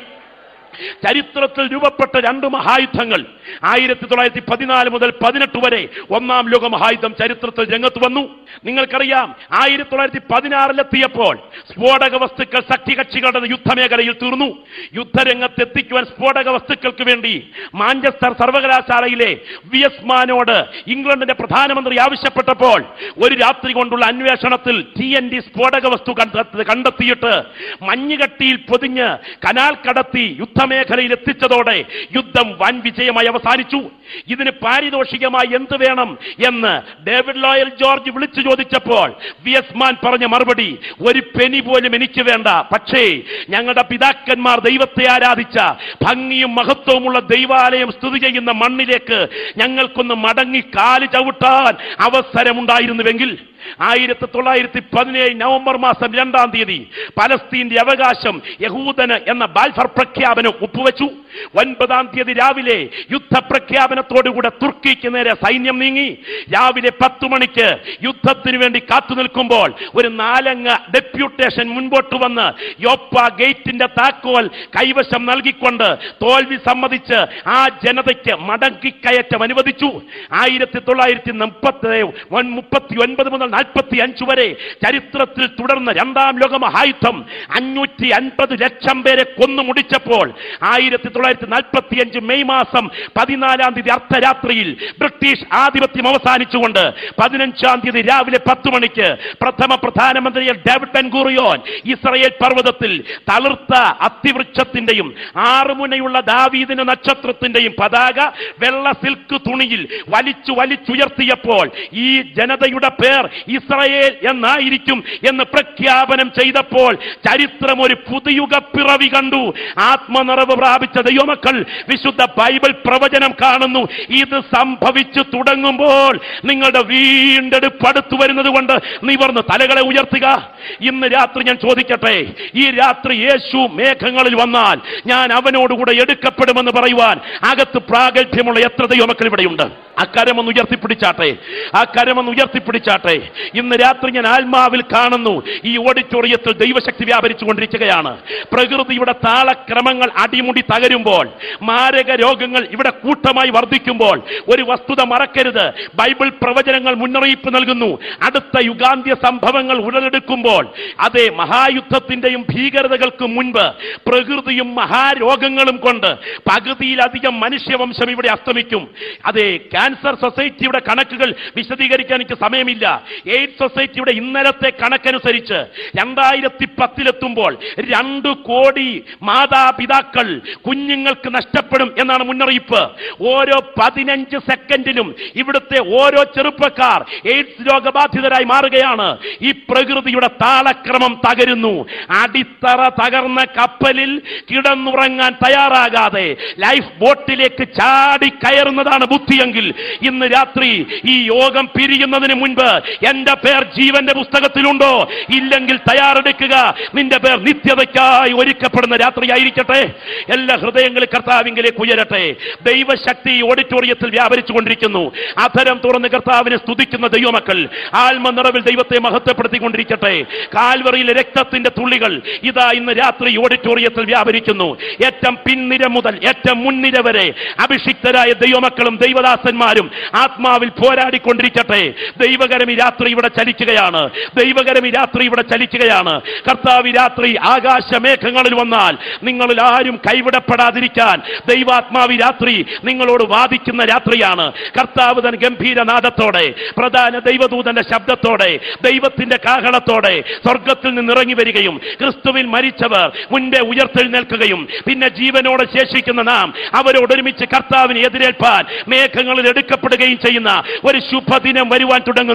Speaker 1: ചരിത്രത്തിൽ രൂപപ്പെട്ട രണ്ട് മഹായുദ്ധങ്ങൾ ആയിരത്തി തൊള്ളായിരത്തി പതിനാല് മുതൽ പതിനെട്ട് വരെ ഒന്നാം ലോക മഹായുദ്ധം ചരിത്രത്തിൽ രംഗത്ത് വന്നു. നിങ്ങൾക്കറിയാം, ആയിരത്തി തൊള്ളായിരത്തി പതിനാറിലെത്തിയപ്പോൾ സ്ഫോടക വസ്തുക്കൾ സഖ്യകക്ഷികളുടെ യുദ്ധമേഖലയിൽ തീർന്നു. യുദ്ധരംഗത്ത് എത്തിക്കുവാൻ സ്ഫോടക വസ്തുക്കൾക്ക് വേണ്ടി മാഞ്ചസ്റ്റർ സർവകലാശാലയിലെ വിയസ്മാനോട് ഇംഗ്ലണ്ടിന്റെ പ്രധാനമന്ത്രി ആവശ്യപ്പെട്ടപ്പോൾ ഒരു രാത്രി കൊണ്ടുള്ള അന്വേഷണത്തിൽ ടി എൻ ഡി സ്ഫോടക വസ്തു കണ്ടെത്തിയിട്ട് മഞ്ഞുകട്ടിയിൽ പൊതിഞ്ഞ് കനാൽ കടത്തി യുദ്ധമേഖലയിൽ എത്തിച്ചതോടെ യുദ്ധം വൻ വിജയമായി അവസാനിച്ചു. ഇതിന് പാരിതോഷികമായി എന്ത് വേണം എന്ന് ഡേവിഡ് ലോയൽ ജോർജ് വിളിച്ചു ചോദിച്ചപ്പോൾ വിയസ്മാൻ പറഞ്ഞ മറുപടി, ഒരു പെനി പോലും എനിക്ക് വേണ്ട, പക്ഷേ ഞങ്ങളുടെ പിതാക്കന്മാർ ദൈവത്തെ ആരാധിച്ച ഭംഗിയും മഹത്വവുമുള്ള ദൈവാലയം സ്ഥിതി ചെയ്യുന്ന മണ്ണിലേക്ക് ഞങ്ങൾക്കൊന്ന് മടങ്ങി കാല് ചവിട്ടാൻ അവസരമുണ്ടായിരുന്നുവെങ്കിൽ. ആയിരത്തി തൊള്ളായിരത്തി പതിനേഴ് നവംബർ മാസം രണ്ടാം തീയതി പലസ്തീന്റെ അവകാശം യഹൂദന് എന്ന ബാൽഫർ പ്രഖ്യാപനം ഒപ്പുവെച്ചു. ഒൻപതാം തീയതി രാവിലെ യുദ്ധപ്രഖ്യാപനത്തോടുകൂടെ തുർക്കിക്ക് നേരെ സൈന്യം നീങ്ങി. രാവിലെ പത്തു മണിക്ക് യുദ്ധത്തിന് വേണ്ടി കാത്തു നിൽക്കുമ്പോൾ ഒരു നാലംഗ ഡെപ്യൂട്ടേഷൻ മുൻപോട്ട് വന്ന് യോപ്പ ഗേറ്റിന്റെ താക്കോൽ കൈവശം നൽകിക്കൊണ്ട് തോൽവി സമ്മതിച്ച് ആ ജനതയ്ക്ക് മടങ്ങിക്കയറ്റം അനുവദിച്ചു. ആയിരത്തി തൊള്ളായിരത്തി മുപ്പത്തി മുപ്പത്തി ഒൻപത് മുതൽ നാൽപ്പത്തി അഞ്ച് വരെ ചരിത്രത്തിൽ തുടർന്ന രണ്ടാം ലോക മഹായുദ്ധം അഞ്ഞൂറ്റി അൻപത് ലക്ഷം പേരെ കൊന്നു മുടിച്ചപ്പോൾ ആയിരത്തി തൊള്ളായിരത്തി നാൽപ്പത്തി അഞ്ച് മെയ് മാസം പതിനാലാം തീയതി അർദ്ധരാത്രിയിൽ ബ്രിട്ടീഷ് ആധിപത്യം അവസാനിച്ചുകൊണ്ട് പതിനഞ്ചാം തീയതി രാവിലെ പത്ത് മണിക്ക് പ്രഥമ പ്രധാനമന്ത്രി ഡേവിഡ് ബെൻ ഗൂറിയോൻ ഇസ്രായേൽ പർവ്വതത്തിൽ തളിർത്ത അത്തിവൃക്ഷത്തിന്റെയും ആറുമുനയുള്ള ദാവീദിന്റെ നക്ഷത്രത്തിന്റെയും പതാക വെള്ള സിൽക്ക് തുണിയിൽ വലിച്ചു വലിച്ചുയർത്തിയപ്പോൾ ഈ ജനതയുടെ പേർ ഇസ്രായേൽ എന്നായിരിക്കും എന്ന് പ്രഖ്യാപനം ചെയ്തപ്പോൾ ചരിത്രം ഒരു പുതുയുഗ പിറവി കണ്ടു. ആത്മനിറവ് പ്രാപിച്ച ദൈവമക്കൾ വിശുദ്ധ ബൈബിൾ പ്രവചനം കാണുന്നു. ഇത് സംഭവിച്ചു തുടങ്ങുമ്പോൾ നിങ്ങളുടെ വീണ്ടെടുപ്പ് അടുത്തു വരുന്നത് കൊണ്ട് നിവർന്ന് തലകളെ ഉയർത്തുക. ഇന്ന് രാത്രി ഞാൻ ചോദിക്കട്ടെ, ഈ രാത്രി യേശു മേഘങ്ങളിൽ വന്നാൽ ഞാൻ അവനോടുകൂടെ എടുക്കപ്പെടുമെന്ന് പറയുവാൻ അകത്ത് പ്രാഗൽഭ്യമുള്ള എത്ര ദൈവമക്കൾ ഇവിടെയുണ്ട്? ആ കരമൊന്ന് ഉയർത്തിപ്പിടിച്ചാട്ടെ, ആ കരമൊന്ന് ഉയർത്തിപ്പിടിച്ചാട്ടെ. ഇന്ന് രാത്രി ഞാൻ ആത്മാവിൽ കാണുന്നു, ഈ ഓഡിറ്റോറിയത്തിൽ ദൈവശക്തി വ്യാപരിച്ചു കൊണ്ടിരിക്കുകയാണ്. പ്രകൃതിയുടെ താളക്രമങ്ങൾ അടിമുടി തകരുമ്പോൾ, മാരക രോഗങ്ങൾ ഇവിടെ കൂട്ടമായി വർദ്ധിക്കുമ്പോൾ ഒരു വസ്തുത മറക്കരുത്. ബൈബിൾ പ്രവചനങ്ങൾ മുന്നറിയിപ്പ് നൽകുന്നു. അടുത്ത യുഗാന്ത്യ സംഭവങ്ങൾ ഉടലെടുക്കുമ്പോൾ, അതേ മഹായുദ്ധത്തിന്റെയും ഭീകരതകൾക്ക് മുൻപ് പ്രകൃതിയും മഹാരോഗങ്ങളും കൊണ്ട് പകുതിയിലധികം മനുഷ്യവംശം ഇവിടെ അസ്തമിക്കും. അതേ ക്യാൻസർ സൊസൈറ്റിയുടെ കണക്കുകൾ വിശദീകരിക്കാൻ എനിക്ക് സമയമില്ല. എയ്ഡ്സ് സൊസൈറ്റിയുടെ ഇന്നലത്തെ കണക്കനുസരിച്ച് രണ്ടായിരത്തി പത്തിലെത്തുമ്പോൾ രണ്ടു കോടി മാതാപിതാക്കൾ കുഞ്ഞുങ്ങൾക്ക് നഷ്ടപ്പെടും എന്നാണ് മുന്നറിയിപ്പ്. ഓരോ പതിനഞ്ച് സെക്കൻഡിലും ഇവിടുത്തെ ഓരോ ചെറുപ്പക്കാർ എയ്ഡ്സ് രോഗബാധിതരായി മാറുകയാണ്. ഈ പ്രകൃതിയുടെ താളക്രമം തകരുന്നു. അടിത്തറ തകർന്ന കപ്പലിൽ കിടന്നുറങ്ങാൻ തയ്യാറാകാതെ ലൈഫ് ബോട്ടിലേക്ക് ചാടി കയറുന്നതാണ് ബുദ്ധിയെങ്കിൽ ഇന്ന് രാത്രി ഈ യോഗം പിരിയുന്നതിന് മുൻപ് എന്റെ പേർ ജീവന്റെ പുസ്തകത്തിലുണ്ടോ? ഇല്ലെങ്കിൽ തയ്യാറെടുക്കുക. നിന്റെ പേർ നിത്യതയ്ക്കായി ഒരുക്കപ്പെടുന്ന രാത്രിയായിരിക്കട്ടെ. എല്ലാ ഹൃദയങ്ങളും കർത്താവിങ്കിലേക്ക് ഉയരട്ടെ. ദൈവശക്തി ഓഡിറ്റോറിയത്തിൽ വ്യാപരിച്ചു കൊണ്ടിരിക്കുന്നു. അധരം തുറന്ന് കർത്താവിനെ സ്തുതിക്കുന്ന ദൈവമക്കൾ ആത്മനിറവിൽ ദൈവത്തെ മഹത്വപ്പെടുത്തിക്കൊണ്ടിരിക്കട്ടെ. കാൽവറിയിലെ രക്തത്തിന്റെ തുള്ളികൾ ഇതാ ഇന്ന് രാത്രി ഓഡിറ്റോറിയത്തിൽ വ്യാപരിക്കുന്നു. ഏറ്റവും പിൻനിര മുതൽ ഏറ്റവും മുൻനിര വരെ അഭിഷിക്തരായ ദൈവമക്കളും ദൈവദാസന്മാരും ആത്മാവിൽ പോരാടിക്കൊണ്ടിരിക്കട്ടെ. ദൈവകരം ഈ രാത്രി ഇവിടെ ചലിക്കുകയാണ്. ദൈവകരം ഈ രാത്രി ഇവിടെ ചലിക്കുകയാണ്. കർത്താവ് ഈ രാത്രി ആകാശമേഘങ്ങളിൽ വന്നാൽ നിങ്ങളിൽ ആരും കൈവിടപ്പെടാതിരിക്കാൻ ദൈവാത്മാവ് ഈ രാത്രി നിങ്ങളോട് വാദിക്കുന്ന രാത്രിയാണ്. കർത്താവ് തൻ ഗംഭീരനാദത്തോടെ, പ്രധാന ദൈവദൂതന്റെ ശബ്ദത്തോടെ, ദൈവത്തിന്റെ കാഹളത്തോടെ സ്വർഗത്തിൽ നിന്ന് ഇറങ്ങി വരികയും ക്രിസ്തുവിൽ മരിച്ചവർ മുൻപേ ഉയർത്തെഴുന്നേൽക്കുകയും പിന്നെ ജീവനോടെ ശേഷിക്കുന്ന നാം അവരോടൊരുമിച്ച് കർത്താവിനെ എതിരേൽപ്പാൻ മേഘങ്ങളിൽ എടുക്കപ്പെടുകയും ചെയ്യുന്ന ഒരു ശുഭദിനം വരുവാൻ തുടങ്ങുന്നു.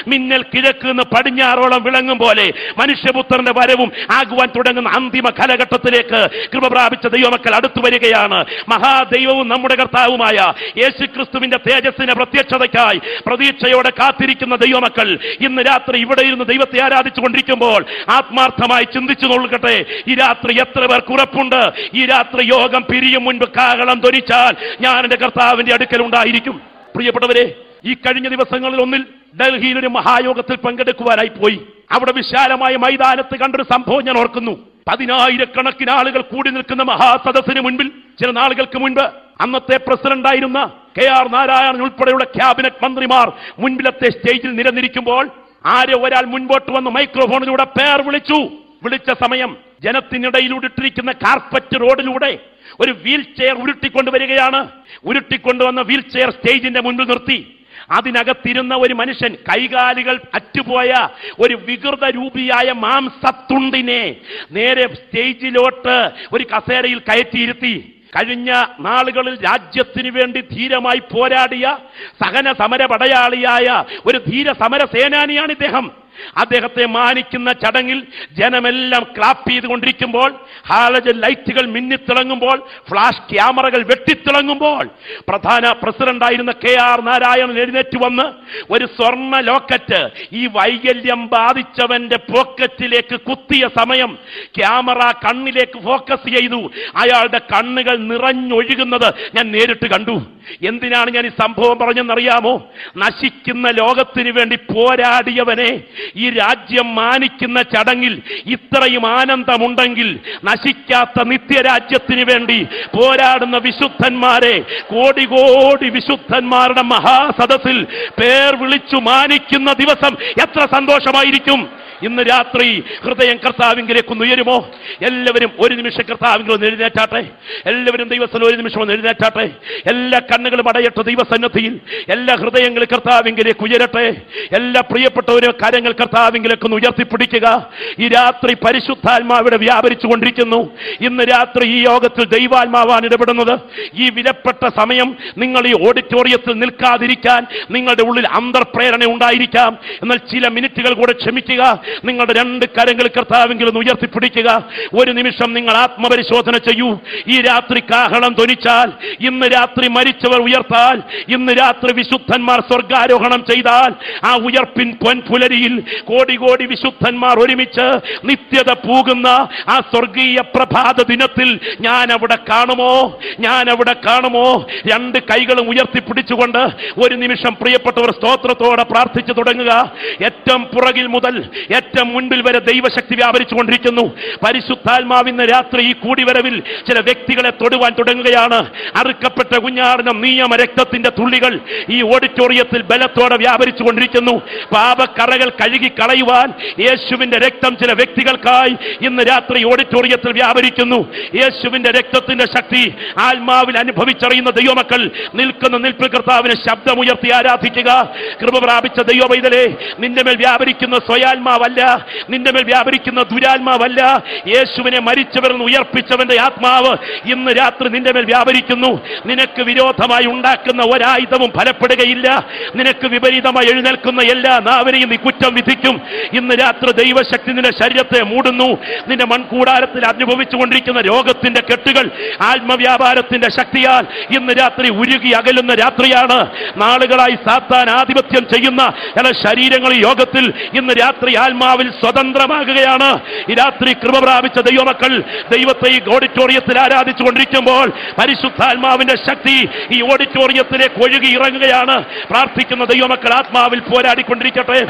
Speaker 1: മിന്നൽ കിഴക്ക് നിന്ന് പടിഞ്ഞാറോളം വിളങ്ങും പോലെ മനുഷ്യപുത്രന്റെ വരവും ആകുവാൻ തുടങ്ങുന്ന അന്തിമ കാലഘട്ടത്തിലേക്ക് കൃപ പ്രാപിച്ച ദൈവമക്കൾ അടുത്തു വരികയാണ്. മഹാദൈവവും നമ്മുടെ കർത്താവുമായ യേശുക്രിസ്തുവിന്റെ തേജസ്സിന്റെ പ്രത്യക്ഷതയ്ക്കായി പ്രതീക്ഷയോടെ കാത്തിരിക്കുന്ന ദൈവമക്കൾ ഇന്ന് രാത്രി ഇവിടെ ഇരുന്ന് ദൈവത്തെ ആരാധിച്ചു കൊണ്ടിരിക്കുമ്പോൾ ആത്മാർത്ഥമായി ചിന്തിച്ചു നോക്കട്ടെ, ഈ രാത്രി എത്ര പേർക്ക് ഉറപ്പുണ്ട് ഈ രാത്രി യോഗം പിരിയും മുൻപ് കാഹളം ധ്വനിച്ചാൽ ഞാൻ എന്റെ കർത്താവിന്റെ അടുക്കൽ ഉണ്ടായിരിക്കും? പ്രിയപ്പെട്ടവരെ, ഈ കഴിഞ്ഞ ദിവസങ്ങളിൽ ഒന്നിൽ ഡൽഹിയിൽ ഒരു മഹായോഗത്തിൽ പങ്കെടുക്കുവാനായി പോയി. അവിടെ വിശാലമായ മൈതാനത്ത് കണ്ടൊരു സംഭവം ഞാൻ ഓർക്കുന്നു. പതിനായിരക്കണക്കിന് ആളുകൾ കൂടി നിൽക്കുന്ന മഹാസദസ്സിന് മുൻപിൽ ചില നാളുകൾക്ക് മുൻപ് അന്നത്തെ പ്രസിഡന്റായിരുന്ന കെ ആർ നാരായണൻ ഉൾപ്പെടെയുള്ള ക്യാബിനറ്റ് മന്ത്രിമാർ മുൻപിലത്തെ സ്റ്റേജിൽ നിരന്നിരിക്കുമ്പോൾ ആരോ ഒരാൾ മുൻപോട്ട് വന്ന് മൈക്രോഫോണിലൂടെ പേർ വിളിച്ചു. വിളിച്ച സമയം ജനത്തിനിടയിലൂടെ ഇട്ടിരിക്കുന്ന കാർപ്പറ്റ് റോഡിലൂടെ ഒരു വീൽ ചെയർ ഉരുട്ടിക്കൊണ്ടുവരികയാണ്. ഉരുട്ടിക്കൊണ്ടുവന്ന വീൽ ചെയർ സ്റ്റേജിന്റെ മുൻപിൽ നിർത്തി. അതിനകത്തിരുന്ന ഒരു മനുഷ്യൻ കൈകാലുകൾ അറ്റുപോയ ഒരു വികൃത രൂപിയായ മാംസത്തുണ്ടിനെ നേരെ സ്റ്റേജിലോട്ട് ഒരു കസേരയിൽ കയറ്റിയിരുത്തി. കഴിഞ്ഞ നാളുകളിൽ രാജ്യത്തിന് വേണ്ടി ധീരമായി പോരാടിയ സഹന സമര പടയാളിയായ ഒരു ധീര സമര സേനാനിയാണ് ഇദ്ദേഹം. അദ്ദേഹത്തെ മാനിക്കുന്ന ചടങ്ങിൽ ജനമെല്ലാം ക്ലാപ്പ് ചെയ്തുകൊണ്ടിരിക്കുമ്പോൾ, ഹാലജൻ ലൈറ്റുകൾ മിന്നിത്തിളങ്ങുമ്പോൾ, ഫ്ലാഷ് ക്യാമറകൾ വെട്ടിത്തിളങ്ങുമ്പോൾ പ്രധാന പ്രസിഡന്റായിരുന്ന കെ ആർ നാരായണൻ എഴുന്നേറ്റ് വന്ന് ഒരു സ്വർണ്ണ ലോക്കറ്റ് ഈ വൈകല്യം ബാധിച്ചവന്റെ പോക്കറ്റിലേക്ക് കുത്തിയ സമയം ക്യാമറ കണ്ണിലേക്ക് ഫോക്കസ് ചെയ്തു. അയാളുടെ കണ്ണുകൾ നിറഞ്ഞൊഴുകുന്നത് ഞാൻ നേരിട്ട് കണ്ടു. എന്തിനാണ് ഞാൻ ഈ സംഭവം പറഞ്ഞെന്നറിയാമോ? നശിക്കുന്ന ലോകത്തിന് വേണ്ടി പോരാടിയവനെ ഈ രാജ്യം മാനിക്കുന്ന ചടങ്ങിൽ ഇത്രയും ആനന്ദമുണ്ടെങ്കിൽ നശിക്കാത്ത നിത്യരാജ്യത്തിന് വേണ്ടി പോരാടുന്ന വിശുദ്ധന്മാരെ, കോടി കോടി വിശുദ്ധന്മാരുടെ മഹാസദസ്സിൽ പേർ വിളിച്ചു മാനിക്കുന്ന ദിവസം എത്ര സന്തോഷമായിരിക്കും. ഇന്ന് രാത്രി ഹൃദയം കർത്താവിങ്കിലേക്ക് ഒന്ന് ഉയരുമോ? എല്ലാവരും ഒരു നിമിഷം കർത്താവിങ്കിൽ ഒന്ന് എഴുന്നേറ്റാട്ടെ. എല്ലാവരും ദൈവസ്ഥലം ഒരു നിമിഷം ഒന്ന് എഴുന്നേറ്റാട്ടെ. എല്ലാ കണ്ണുകളും അടയട്ടെ ദൈവസന്നിധിയിൽ. എല്ലാ ഹൃദയങ്ങളും കർത്താവിങ്കിലേക്ക് ഉയരട്ടെ. എല്ലാ പ്രിയപ്പെട്ടവരും കരങ്ങൾ കർത്താവിങ്കിലേക്ക് ഒന്ന് ഉയർത്തിപ്പിടിക്കുക. ഈ രാത്രി പരിശുദ്ധാത്മാവിടെ വ്യാപരിച്ചു കൊണ്ടിരിക്കുന്നു. ഇന്ന് രാത്രി ഈ യോഗത്തിൽ ദൈവാത്മാവാണ് ഇടപെടുന്നത്. ഈ വിലപ്പെട്ട സമയം നിങ്ങൾ ഈ ഓഡിറ്റോറിയത്തിൽ നിൽക്കാതിരിക്കാൻ നിങ്ങളുടെ ഉള്ളിൽ അന്തർപ്രേരണ ഉണ്ടായിരിക്കാം. എന്നാൽ ചില മിനിറ്റുകൾ കൂടെ ക്ഷമിക്കുക. നിങ്ങളുടെ രണ്ട് കരങ്ങൾ കർത്താവെങ്കിലും ഉയർത്തിപ്പിടിക്കുക. ഒരു നിമിഷം നിങ്ങൾ ആത്മപരിശോധന ചെയ്യൂ. ഈ രാത്രി കാഹളം ധ്വനിച്ചാൽ, ഇന്ന് രാത്രി മരിച്ചവർ ഉയർത്താൽ, ഇന്ന് രാത്രി വിശുദ്ധന്മാർ സ്വർഗാരോഹണം ചെയ്താൽ, ആ ഉയർപ്പിൻ പൊൻപുലരിയിൽ കോടി കോടി വിശുദ്ധന്മാർ ഒരുമിച്ച് നിത്യത പൂകുന്ന ആ സ്വർഗീയ പ്രഭാത ദിനത്തിൽ ഞാൻ അവിടെ കാണുമോ? ഞാൻ അവിടെ കാണുമോ? രണ്ട് കൈകളും ഉയർത്തിപ്പിടിച്ചുകൊണ്ട് ഒരു നിമിഷം പ്രിയപ്പെട്ടവർ സ്തോത്രത്തോടെ പ്രാർത്ഥിച്ചു തുടങ്ങുക. ഏറ്റവും പുറകിൽ മുതൽ ഏറ്റവും മുൻപിൽ വരെ ദൈവശക്തി വ്യാപരിച്ചു കൊണ്ടിരിക്കുന്നു. പരിശുദ്ധാത്മാവിന്ന് രാത്രി ഈ കൂടിവരവിൽ ചില വ്യക്തികളെ തൊടുവാൻ തുടങ്ങുകയാണ്. അറുക്കപ്പെട്ട കുഞ്ഞാടിന്റെ നിയമ രക്തത്തിന്റെ തുള്ളികൾ ഈ ഓഡിറ്റോറിയത്തിൽ ബലത്തോടെ വ്യാപരിച്ചു കൊണ്ടിരിക്കുന്നു. പാപക്കറകൾ കഴുകി കളയുവാൻ യേശുവിന്റെ രക്തം ചില വ്യക്തികൾക്കായി ഇന്ന് രാത്രി ഓഡിറ്റോറിയത്തിൽ വ്യാപരിക്കുന്നു. യേശുവിന്റെ രക്തത്തിന്റെ ശക്തി ആത്മാവിൽ അനുഭവിച്ചറിയുന്ന ദൈവമക്കൾ നിൽക്കുന്ന നിൽപ്പിൽ കർത്താവിനെ ശബ്ദമുയർത്തി ആരാധിക്കുക. കൃപ പ്രാപിച്ച ദൈവപൈതലേ, നിന്റെ മേൽ വ്യാപരിക്കുന്ന സ്വയാത്മാവല്ല, നിന്റെ മേൽ വ്യാപരിക്കുന്ന ദുരാത്മാവല്ല, യേശുവിനെ മരിച്ചവരിൽ ഉയർപ്പിച്ചവന്റെ ആത്മാവ് ഇന്ന് രാത്രി നിന്റെ മേൽ വ്യാപരിക്കുന്നു. നിനക്ക് വിരോധമായി ഉണ്ടാക്കുന്ന ഒരായുധവും ഫലപ്പെടുകയില്ല. നിനക്ക് വിപരീതമായി എഴുന്നേൽക്കുന്ന എല്ലാ നാവിനെയും നീ കുറ്റം വിധിക്കും. ഇന്ന് രാത്രി ദൈവശക്തി നിന്റെ ശരീരത്തെ മൂടുന്നു. നിന്റെ മൺകൂടാരത്തിൽ അനുഭവിച്ചുകൊണ്ടിരിക്കുന്ന രോഗത്തിന്റെ കെട്ടുകൾ ആത്മവ്യാപാരത്തിന്റെ ശക്തിയാൽ ഇന്ന് രാത്രി ഉരുകി അകലുന്ന രാത്രിയാണ്. നാളുകളായി സാത്താൻ ആധിപത്യം ചെയ്യുന്ന ചില ശരീരങ്ങൾ ഈ യോഗത്തിൽ ഇന്ന് രാത്രി ആത്മാവിൽ സ്വതന്ത്രമാകുകയാണ്. ഈ രാത്രി കൃപ പ്രാപിച്ച ദൈവമക്കൾ ദൈവത്തെ ഈ ഓഡിറ്റോറിയത്തിൽ ആരാധിച്ചു കൊണ്ടിരിക്കുമ്പോൾ പരിശുദ്ധാത്മാവിന്റെ ശക്തി ഈ ഓഡിറ്റോറിയത്തിലേക്ക് ഒഴുകി ഇറങ്ങുകയാണ്. പ്രാർത്ഥിക്കുന്ന ദൈവമക്കൾ ആത്മാവിൽ പോരാടിക്കൊണ്ടിരിക്കട്ടെ.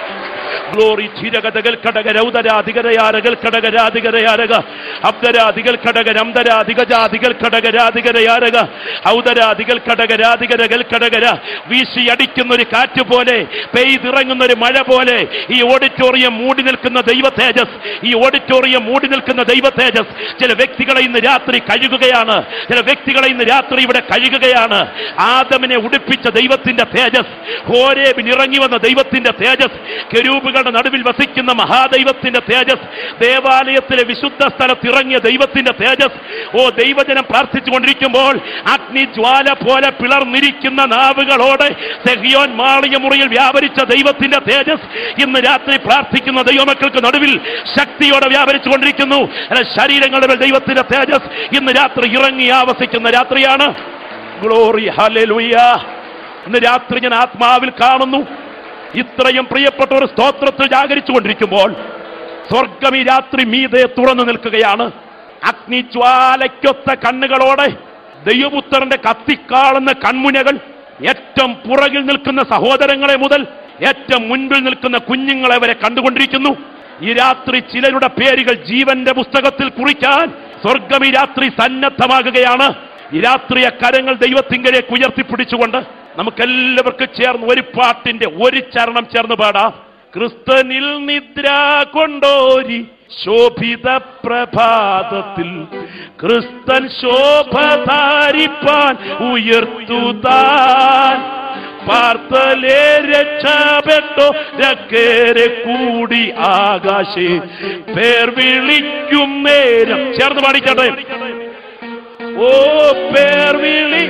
Speaker 1: ഗ്ലോറി ചിരകതകൾ കടകരൗദരാധികരയാരകൾ കടകരാധികരയാരക അബ്ദരാധികൾ കടകരംദരാധികജാധികൾ കടകരാധികരയാരക ഔദരാധികൾ കടകരാധികരകൾ കടകര വീശിയടിക്കുന്ന ഒരു കാറ്റ് പോലെ, പെയ്തിറങ്ങുന്ന ഒരു മഴ പോലെ ഈ ഓഡിറ്റോറിയം മൂടി നിൽക്കുന്ന ദൈവ തേജസ്, ഈ ഓഡിറ്റോറിയം മൂടി നിൽക്കുന്ന ദൈവ തേജസ് ചില വ്യക്തികളെ ഇന്ന് രാത്രി കഴുകുകയാണ്. ചില വ്യക്തികളെ ഇന്ന് രാത്രി ഇവിടെ കഴുകുകയാണ്. ആദമിനെ ഉടുപ്പിച്ച ദൈവത്തിന്റെ തേജസ്, ഹോരേബിൽ ഇറങ്ങി വന്ന ദൈവത്തിന്റെ തേജസ്, കെരൂ കെരൂബുകളുടെ നടുവിൽ വസിക്കുന്ന മഹാദൈവത്തിന്റെ തേജസ്, ദേവാലയത്തിലെ വിശുദ്ധ സ്ഥലത്തിറങ്ങിയ ദൈവത്തിന്റെ തേജസ്. ഓ ദൈവജനം പ്രാർത്ഥിച്ചു കൊണ്ടിരിക്കുമ്പോൾ അഗ്നിജ്വാല പോലെ പിളർന്നിരിക്കുന്ന നാവുകളോടെ സെഹിയോൻ മാളിക മുറിയിൽ വ്യാപരിച്ച ദൈവത്തിന്റെ തേജസ് ഇന്ന് രാത്രി പ്രാർത്ഥിക്കുന്ന ദൈവമക്കൾക്ക് നടുവിൽ ശക്തിയോടെ വ്യാപരിച്ചു കൊണ്ടിരിക്കുന്നു. ശരീരങ്ങളുടെ ദൈവത്തിന്റെ തേജസ് ഇന്ന് രാത്രി ഇറങ്ങി ആവസിക്കുന്ന രാത്രിയാണ്. Glory hallelujah. ഇന്ന് രാത്രി ഞാൻ ആത്മാവിൽ കാണുന്നു, ഇത്രയും പ്രിയപ്പെട്ട ഒരു സ്തോത്രത്തിൽ ജാഗരിച്ചു കൊണ്ടിരിക്കുമ്പോൾ സ്വർഗം ഈ രാത്രി മീതെ തുറന്നു നിൽക്കുകയാണ്. അഗ്നിജ്വാലയ്ക്കൊത്ത കണ്ണുകളോടെ ദൈവപുത്രന്റെ കത്തിക്കാളുന്ന കൺമുനകൾ, ഏറ്റവും പുറകിൽ നിൽക്കുന്ന സഹോദരങ്ങളെ മുതൽ ഏറ്റവും മുൻപിൽ നിൽക്കുന്ന കുഞ്ഞുങ്ങളെ വരെ കണ്ടുകൊണ്ടിരിക്കുന്നു. ഈ രാത്രി ചിലരുടെ പേരുകൾ ജീവന്റെ പുസ്തകത്തിൽ കുറിക്കാൻ സ്വർഗം ഈ രാത്രി സന്നദ്ധമാകുകയാണ്. ഈ രാത്രി കരങ്ങൾ ദൈവത്തിങ്കലേക്ക് ഉയർത്തിപ്പിടിച്ചുകൊണ്ട് നമുക്കെല്ലാവർക്കും ചേർന്ന് ഒരു പാട്ടിന്റെ ഒരു ചരണം ചേർന്ന് പാടാം. ക്രിസ്തനിൽ നിദ്ര കൊണ്ടോരി ശോഭിത പ്രഭാതത്തിൽ ക്രിസ്തൻ ശോഭധാരിപ്പാൻ ഉയർത്തുതാൻ പാർത്തലേ രക്ഷപ്പെട്ടോ രക്കേരെ കൂടി ആകാശേ പേർ വിളിക്കും നേരം. ചേർന്ന് പാടിക്കട്ടെ. ഓ പേർ വിളി,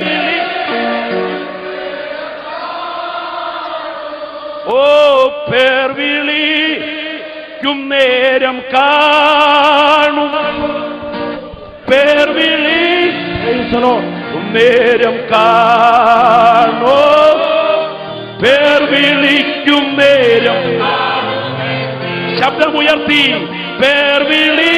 Speaker 1: ഓ പേർ വിളിക്കും നേരം കാണും, പേർ വിളിക്കും നേരം കാണോ, പേർ വിളിക്കും നേരം. ശബ്ദമുയർത്തി പേർ വിളി.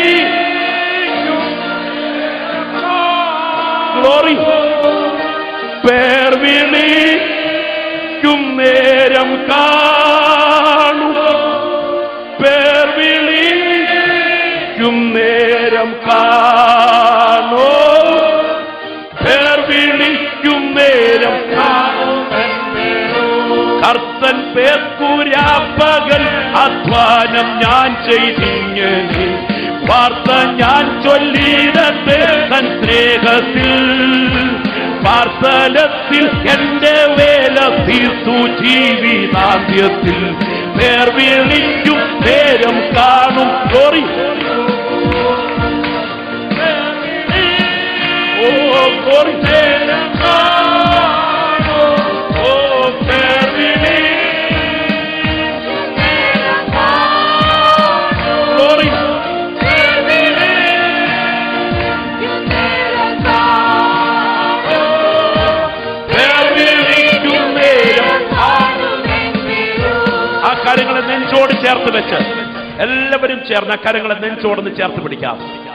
Speaker 1: ഗ്ലോറി. പേർ വിളിക്കും നേരം കാണും, പേർ വിളിക്കും നേരം കാണോ, പേർ വിളിക്കും നേരം കാണും. കർത്തൻ പേർക്കുരാപ്പകൽ അധ്വാനം ഞാൻ ചെയ്തിങ്ങനെ വാർത്ത ഞാൻ ചൊല്ലിടത്തെ തൻ സ്നേഹത്തിൽ പാർത്തലത്തിൽ എന്റെ വേല തീർത്തു ജീവിതാന്ത്യത്തിൽ പേർ വിളിക്കും നേരം കാണും. സോറി. ഓ സോറി. ഓ പേർ വിളി. സോറി. കരങ്ങളെ നെഞ്ചോട് ചേർത്ത് വെച്ച് എല്ലാവരും ചേർന്ന് കരങ്ങളെ നെഞ്ചോടൊന്ന് ചേർത്ത് പിടിക്കാം.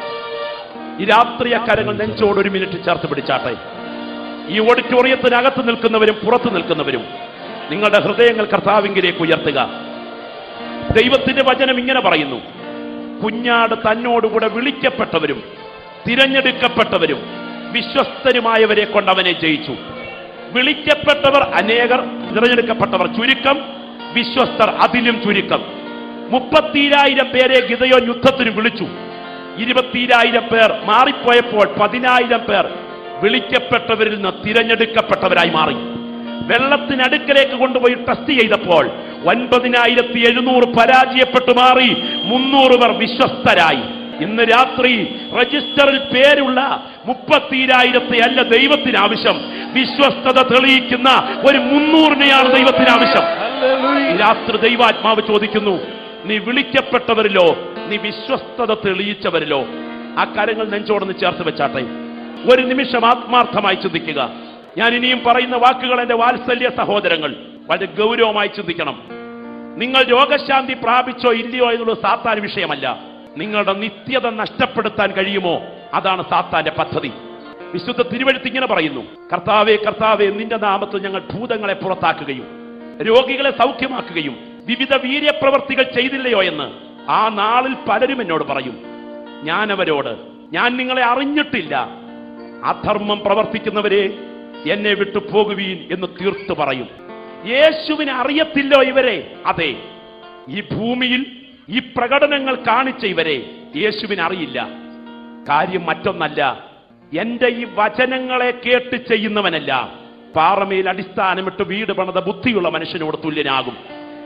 Speaker 1: ഈ രാത്രി ആ കരങ്ങൾ നെഞ്ചോട് ഒരു മിനിറ്റ് ചേർത്ത് പിടിച്ചാട്ടെ. ഈ ഓഡിറ്റോറിയത്തിനകത്ത് നിൽക്കുന്നവരും പുറത്ത് നിൽക്കുന്നവരും നിങ്ങളുടെ ഹൃദയങ്ങൾ കർത്താവിങ്കിലേക്ക് ഉയർത്തുക. ദൈവത്തിന്റെ വചനം ഇങ്ങനെ പറയുന്നു, കുഞ്ഞാട് തന്നോടുകൂടെ വിളിക്കപ്പെട്ടവരും തിരഞ്ഞെടുക്കപ്പെട്ടവരും വിശ്വസ്തരുമായവരെ കൊണ്ട് അവനെ ജയിച്ചു. വിളിക്കപ്പെട്ടവർ അനേകർ, തിരഞ്ഞെടുക്കപ്പെട്ടവർ ചുരുക്കം, വിശ്വസ്തർ അതിലും ചുരുക്കം. മുപ്പത്തിരായിരം പേരെ ഗിദെയോൻ യുദ്ധത്തിന് വിളിച്ചു. ഇരുപത്തിരായിരം പേർ മാറിപ്പോയപ്പോൾ പതിനായിരം പേർ വിളിക്കപ്പെട്ടവരിൽ നിന്ന് തിരഞ്ഞെടുക്കപ്പെട്ടവരായി മാറി. വെള്ളത്തിനടുക്കലേക്ക് കൊണ്ടുപോയി ടെസ്റ്റ് ചെയ്തപ്പോൾ ഒൻപതിനായിരത്തി എഴുന്നൂറ് പരാജയപ്പെട്ടു മാറി, മുന്നൂറ് പേർ വിശ്വസ്തരായി. ഇന്ന് രാത്രി രജിസ്റ്ററിൽ പേരുള്ള മുപ്പത്തിരായിരത്തെ അല്ല ദൈവത്തിന് ആവശ്യം, വിശ്വസ്തത തെളിയിക്കുന്ന ഒരു മുന്നൂറിനെയാണ് ദൈവത്തിന് ആവശ്യം. രാത്രി ദൈവാത്മാവ് ചോദിക്കുന്നു, നീ വിളിക്കപ്പെട്ടവരിലോ നീ വിശ്വസ്തത തെളിയിച്ചവരിലോ? ആ കാര്യങ്ങൾ നെഞ്ചോടൊന്ന് ചേർത്ത് വെച്ചാട്ടെ. ഒരു നിമിഷം ആത്മാർത്ഥമായി ചിന്തിക്കുക. ഞാൻ ഇനിയും പറയുന്ന വാക്കുകൾ എന്റെ വാത്സല്യ സഹോദരങ്ങൾ വളരെ ഗൗരവമായി ചിന്തിക്കണം. നിങ്ങൾ രോഗശാന്തി പ്രാപിച്ചോ ഇല്ലയോ എന്നുള്ളത് സാത്താൻ വിഷയമല്ല. നിങ്ങളുടെ നിത്യത നഷ്ടപ്പെടുത്താൻ കഴിയുമോ? അതാണ് സാത്താന്റെ പദ്ധതി. വിശുദ്ധ തിരുവെഴുത്ത് ഇങ്ങനെ പറയുന്നു, കർത്താവേ കർത്താവേ നിന്റെ നാമത്തിൽ ഞങ്ങൾ ഭൂതങ്ങളെ പുറത്താക്കുകയും രോഗികളെ സൗഖ്യമാക്കുകയും വിവിധ വീര്യപ്രവർത്തികൾ ചെയ്തില്ലയോ എന്ന്. ആ നാളിൽ പലരും എന്നോട് പറയും, ഞാൻ അവരോട് ഞാൻ നിങ്ങളെ അറിഞ്ഞിട്ടില്ല, അധർമ്മം പ്രവർത്തിക്കുന്നവരെ എന്നെ വിട്ടു പോകുവീൻ എന്ന് തീർത്തു പറയും. യേശുവിനെ അറിയത്തില്ലോ ഇവരെ? അതെ, ഈ ഭൂമിയിൽ ഈ പ്രകടനങ്ങൾ കാണിച്ച ഇവരെ യേശുവിനെ അറിയില്ല. കാര്യം മറ്റൊന്നല്ല, എന്റെ ഈ വചനങ്ങളെ കേട്ട് ചെയ്യുന്നവനല്ല പാറമേൽ അടിസ്ഥാനമിട്ട് വീട് പണിത ബുദ്ധിയുള്ള മനുഷ്യനോട് തുല്യനാകും.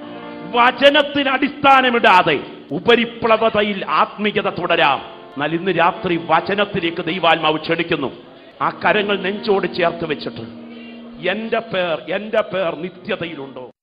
Speaker 1: വചനത്തിന് അടിസ്ഥാനമിടാതെ ഉപരിപ്ലവതയിൽ ആത്മീയത തുടരാം. എന്നാൽ ഇന്ന് രാത്രി വചനത്തിലേക്ക് ദൈവാത്മാവ് ക്ഷണിക്കുന്നു. ആ കരങ്ങൾ നെഞ്ചോട് ചേർത്ത് വെച്ചിട്ട് എന്റെ പേർ എന്റെ പേർ നിത്യതയിലുണ്ടോ?